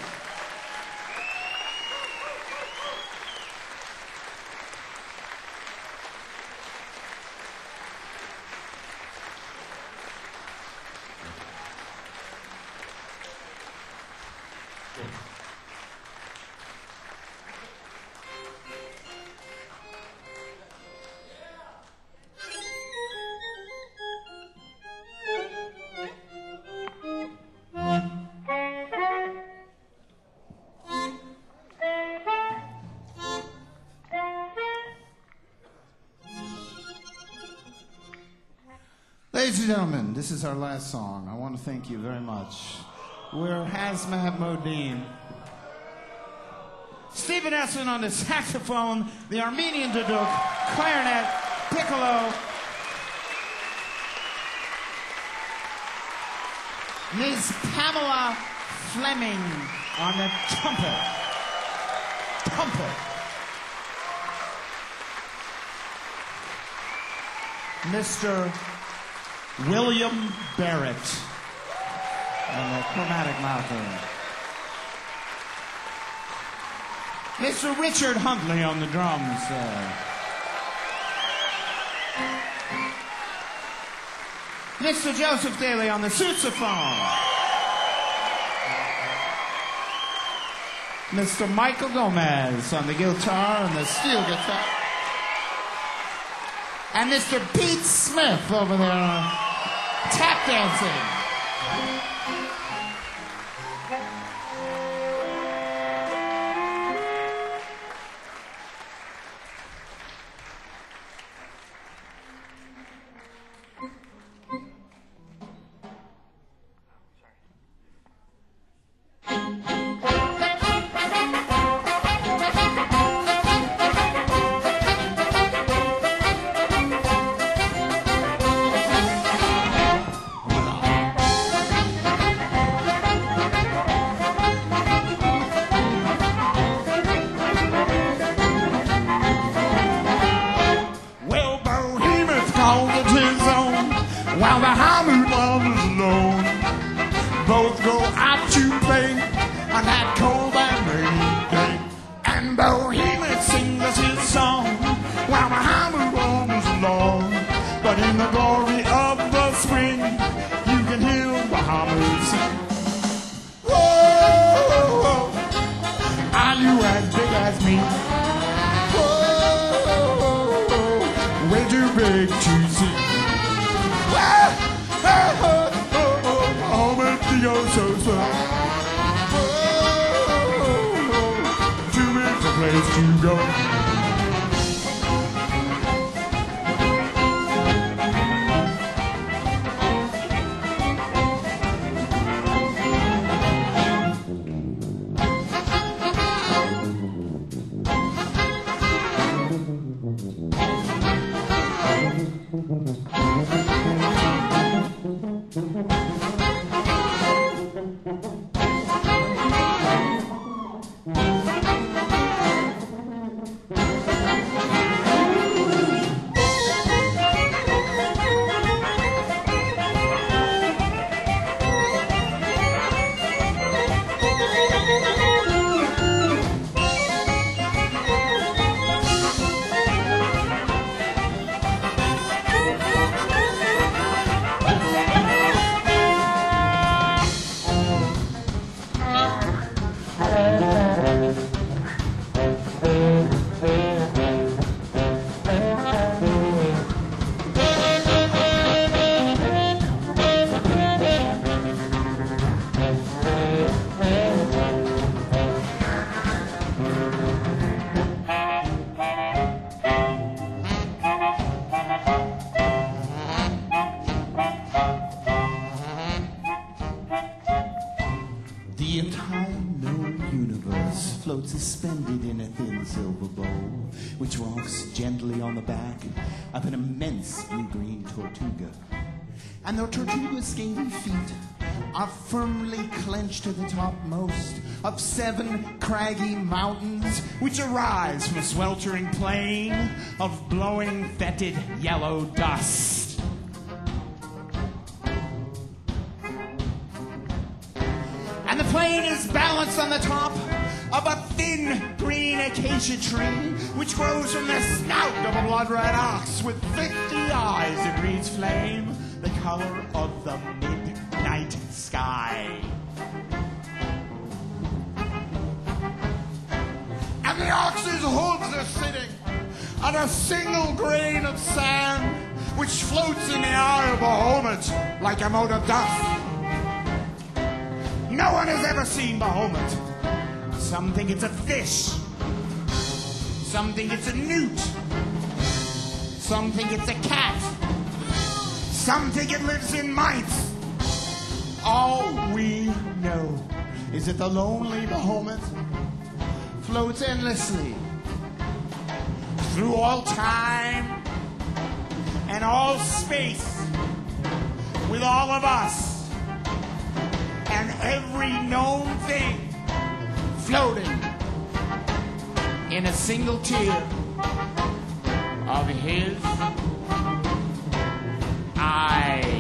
Ladies and gentlemen, this is our last song. I want to thank you very much. We're Hazmat Modine. Stephen Esson on the saxophone, the Armenian duduk, clarinet, piccolo, Ms. Pamela Fleming on the trumpet. Mr. William Barrett on the chromatic mouthorgan. Mr. Richard Huntley on the drums. Mr. Joseph Daly on the sousaphone. Mr. Michael Gomez on the guitar and the steel guitar. And Mr. Pete Smith over there tap dancing. While the Hammer wanders alone, both go out to play on that cold and rainy day. And Bohemian sings us his song while the Hammer wanders alone. But in the glory of the spring, you can hear the Hammer sing. Whoa, are you as big as me? Whoa, way too big to see. So slow. Too big a place to go. The entire known universe floats suspended in a thin silver bowl, which rocks gently on the back of an immense blue-green Tortuga. And their tortuga scaly feet are firmly clenched to the topmost of 7 craggy mountains which arise from a sweltering plain of blowing, fetid yellow dust. And the plain is balanced on the top of a thin green acacia tree which grows from the snout of a blood red ox with 50 eyes that reads flame, the color of the midnight sky. And the ox's hooves are sitting on a single grain of sand which floats in the eye of Bahamut like a mote of dust. No one has ever seen Bahamut. Some think it's a fish. Some think it's a newt. Some think it's a cat. Some think it lives in mites. All we know is that the lonely Bahamut floats endlessly through all time and all space with all of us and every known thing floating in a single tear of his eye.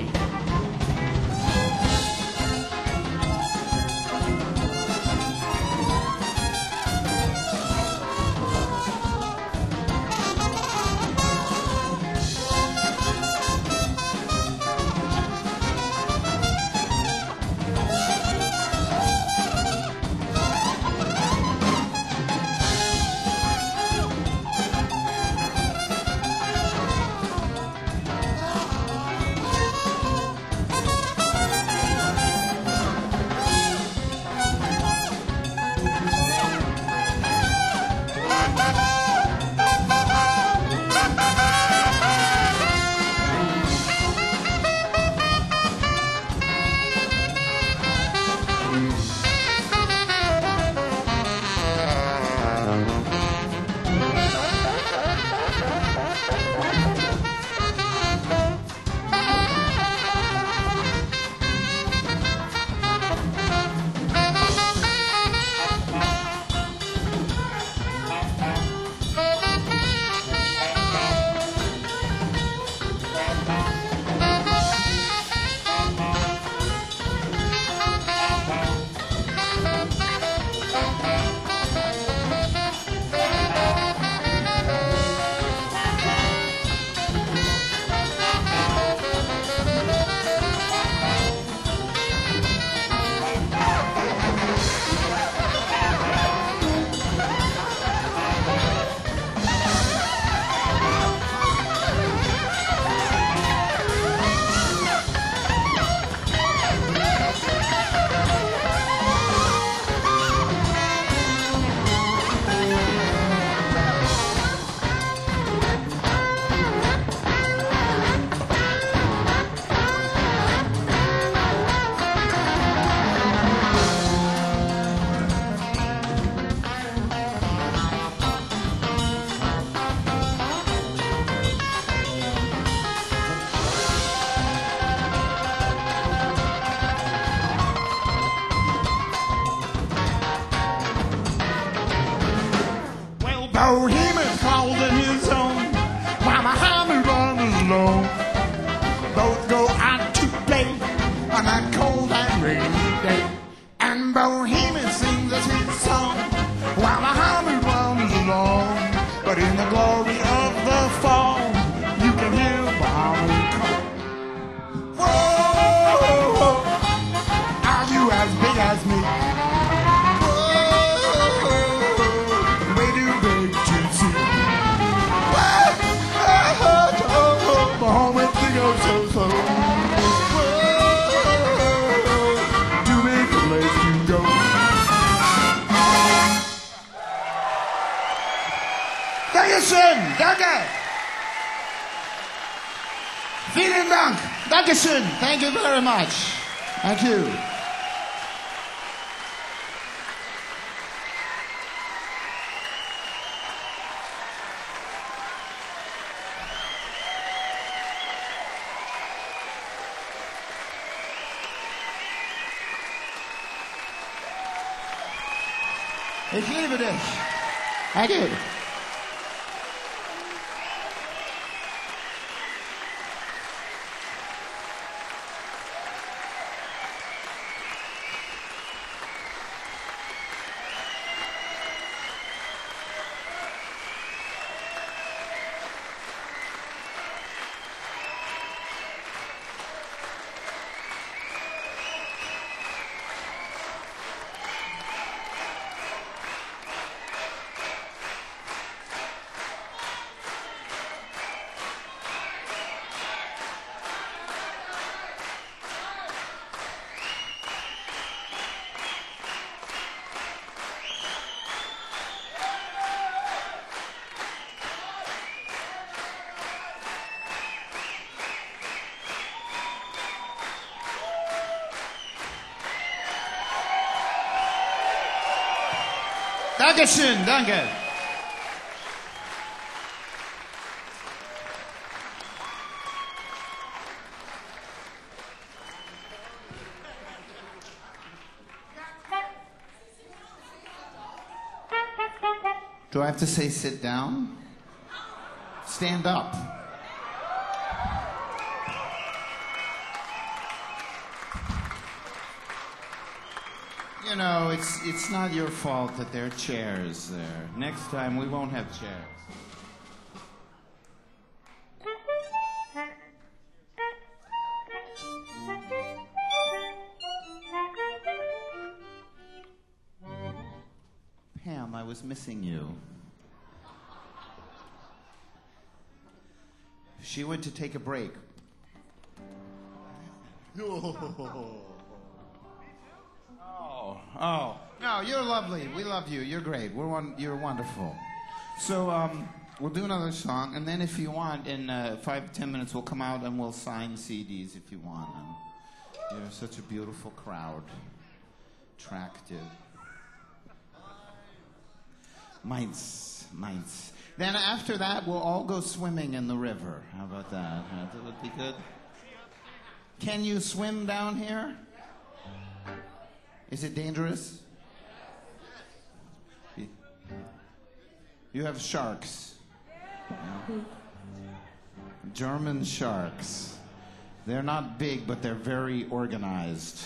Bohemians called it his own, while Muhammad runs alone. Both go out to play on that cold and rainy day. And Bohemian sings us his song, while Muhammad runs along. But in the glory of the fall, you can hear Muhammad call. Whoa, are you as big as me? So, so. Too big a place to go. Dankeschön, danke. Vielen Dank. Dankeschön. Thank you very much. Thank you. Ich liebe dich. Thank you. Dankeschön, danke. Do I have to say sit down? Stand up. You know, it's not your fault that there are chairs there. Next time we won't have chairs. Pam, I was missing you. She went to take a break. Oh, no, you're lovely. We love you. You're great. You're wonderful. So we'll do another song, and then if you want, in 5-10 minutes, we'll come out and we'll sign CDs if you want. And you're such a beautiful crowd. Attractive. Mainz. Then after that, we'll all go swimming in the river. How about that? That would be good. Can you swim down here? Is it dangerous? You have sharks. Yeah. German sharks. They're not big, but they're very organized.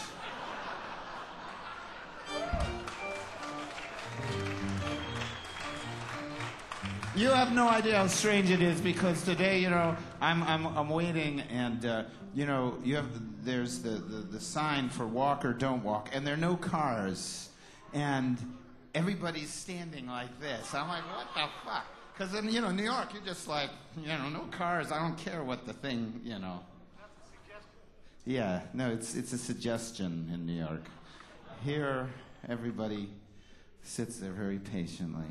You have no idea how strange it is because today, you know, I'm waiting and you know, there's the sign for walk or don't walk, and there are no cars, and everybody's standing like this. I'm like, what the fuck? Because in, you know, New York, you're just like, you know, no cars. I don't care what the thing, you know. Yeah, no, it's a suggestion in New York. Here, everybody sits there very patiently.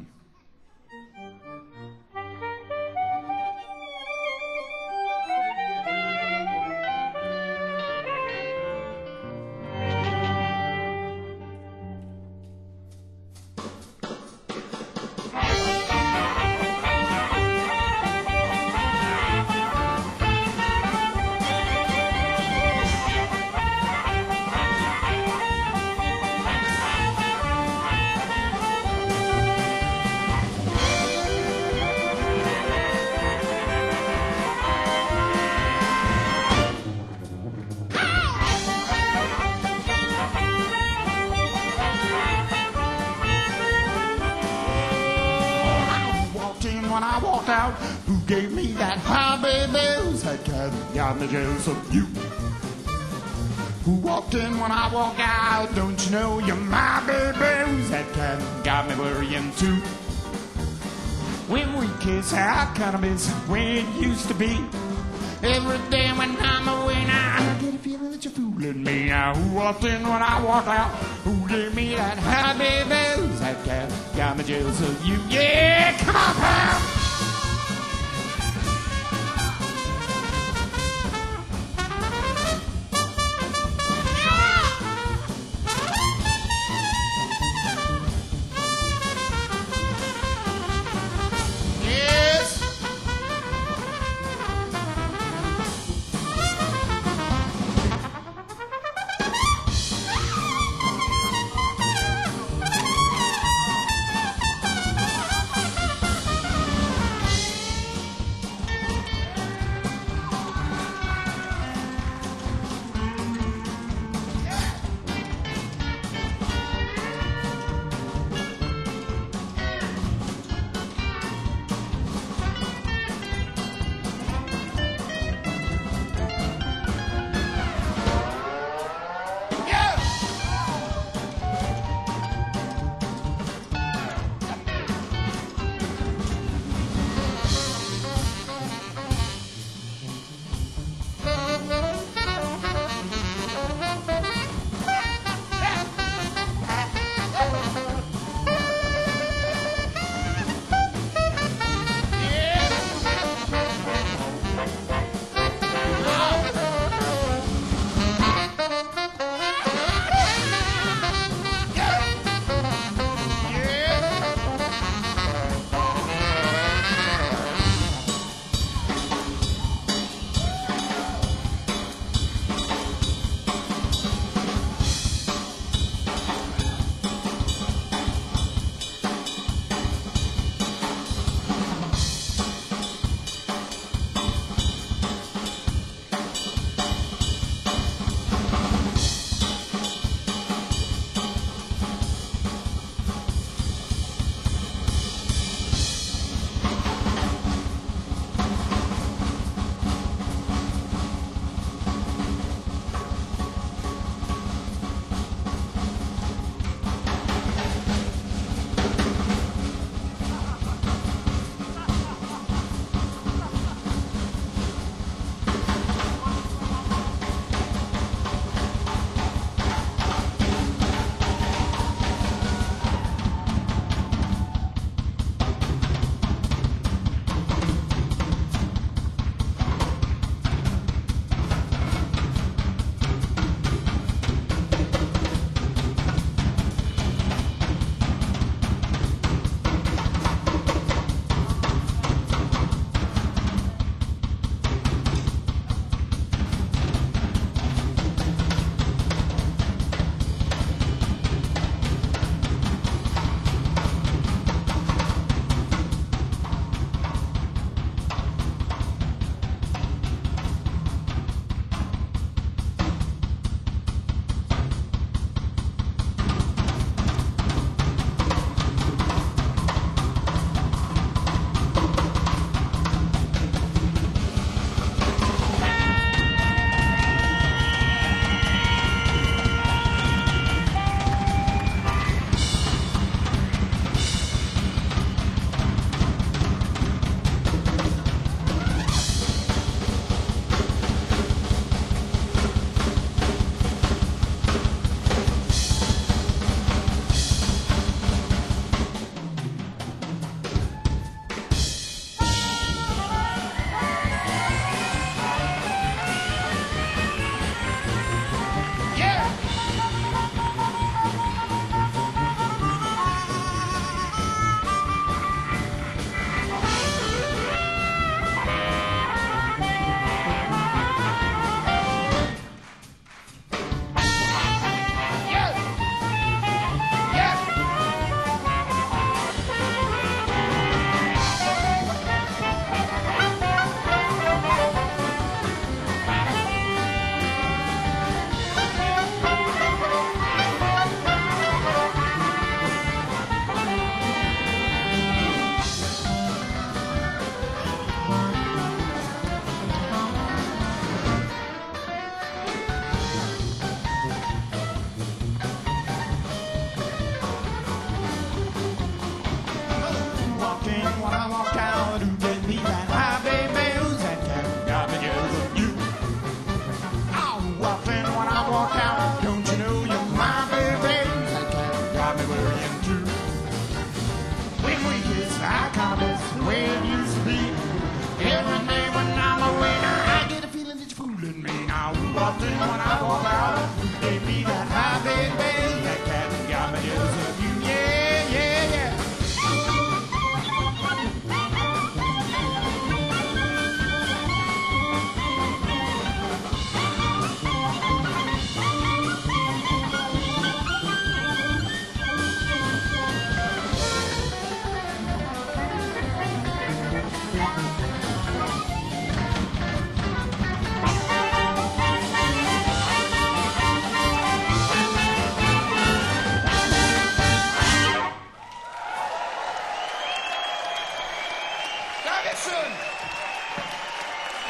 Who gave me that high, baby? Who's that cat got me jealous of you? Who walked in when I walk out? Don't you know you're my baby? Who's that cat got me worrying too? When we kiss, I kind of miss when it used to be. Every day when I'm away now, I get a feeling that you're fooling me now. Who walked in when I walk out? Who gave me that high, baby? Who's that cat got me jealous of you? Yeah, come on, pal!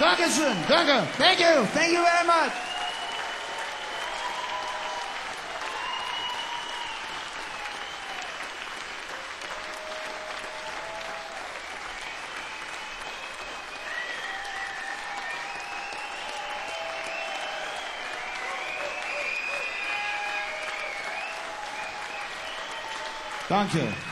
Dankeschön. Danke. Thank you. Thank you very much. Danke.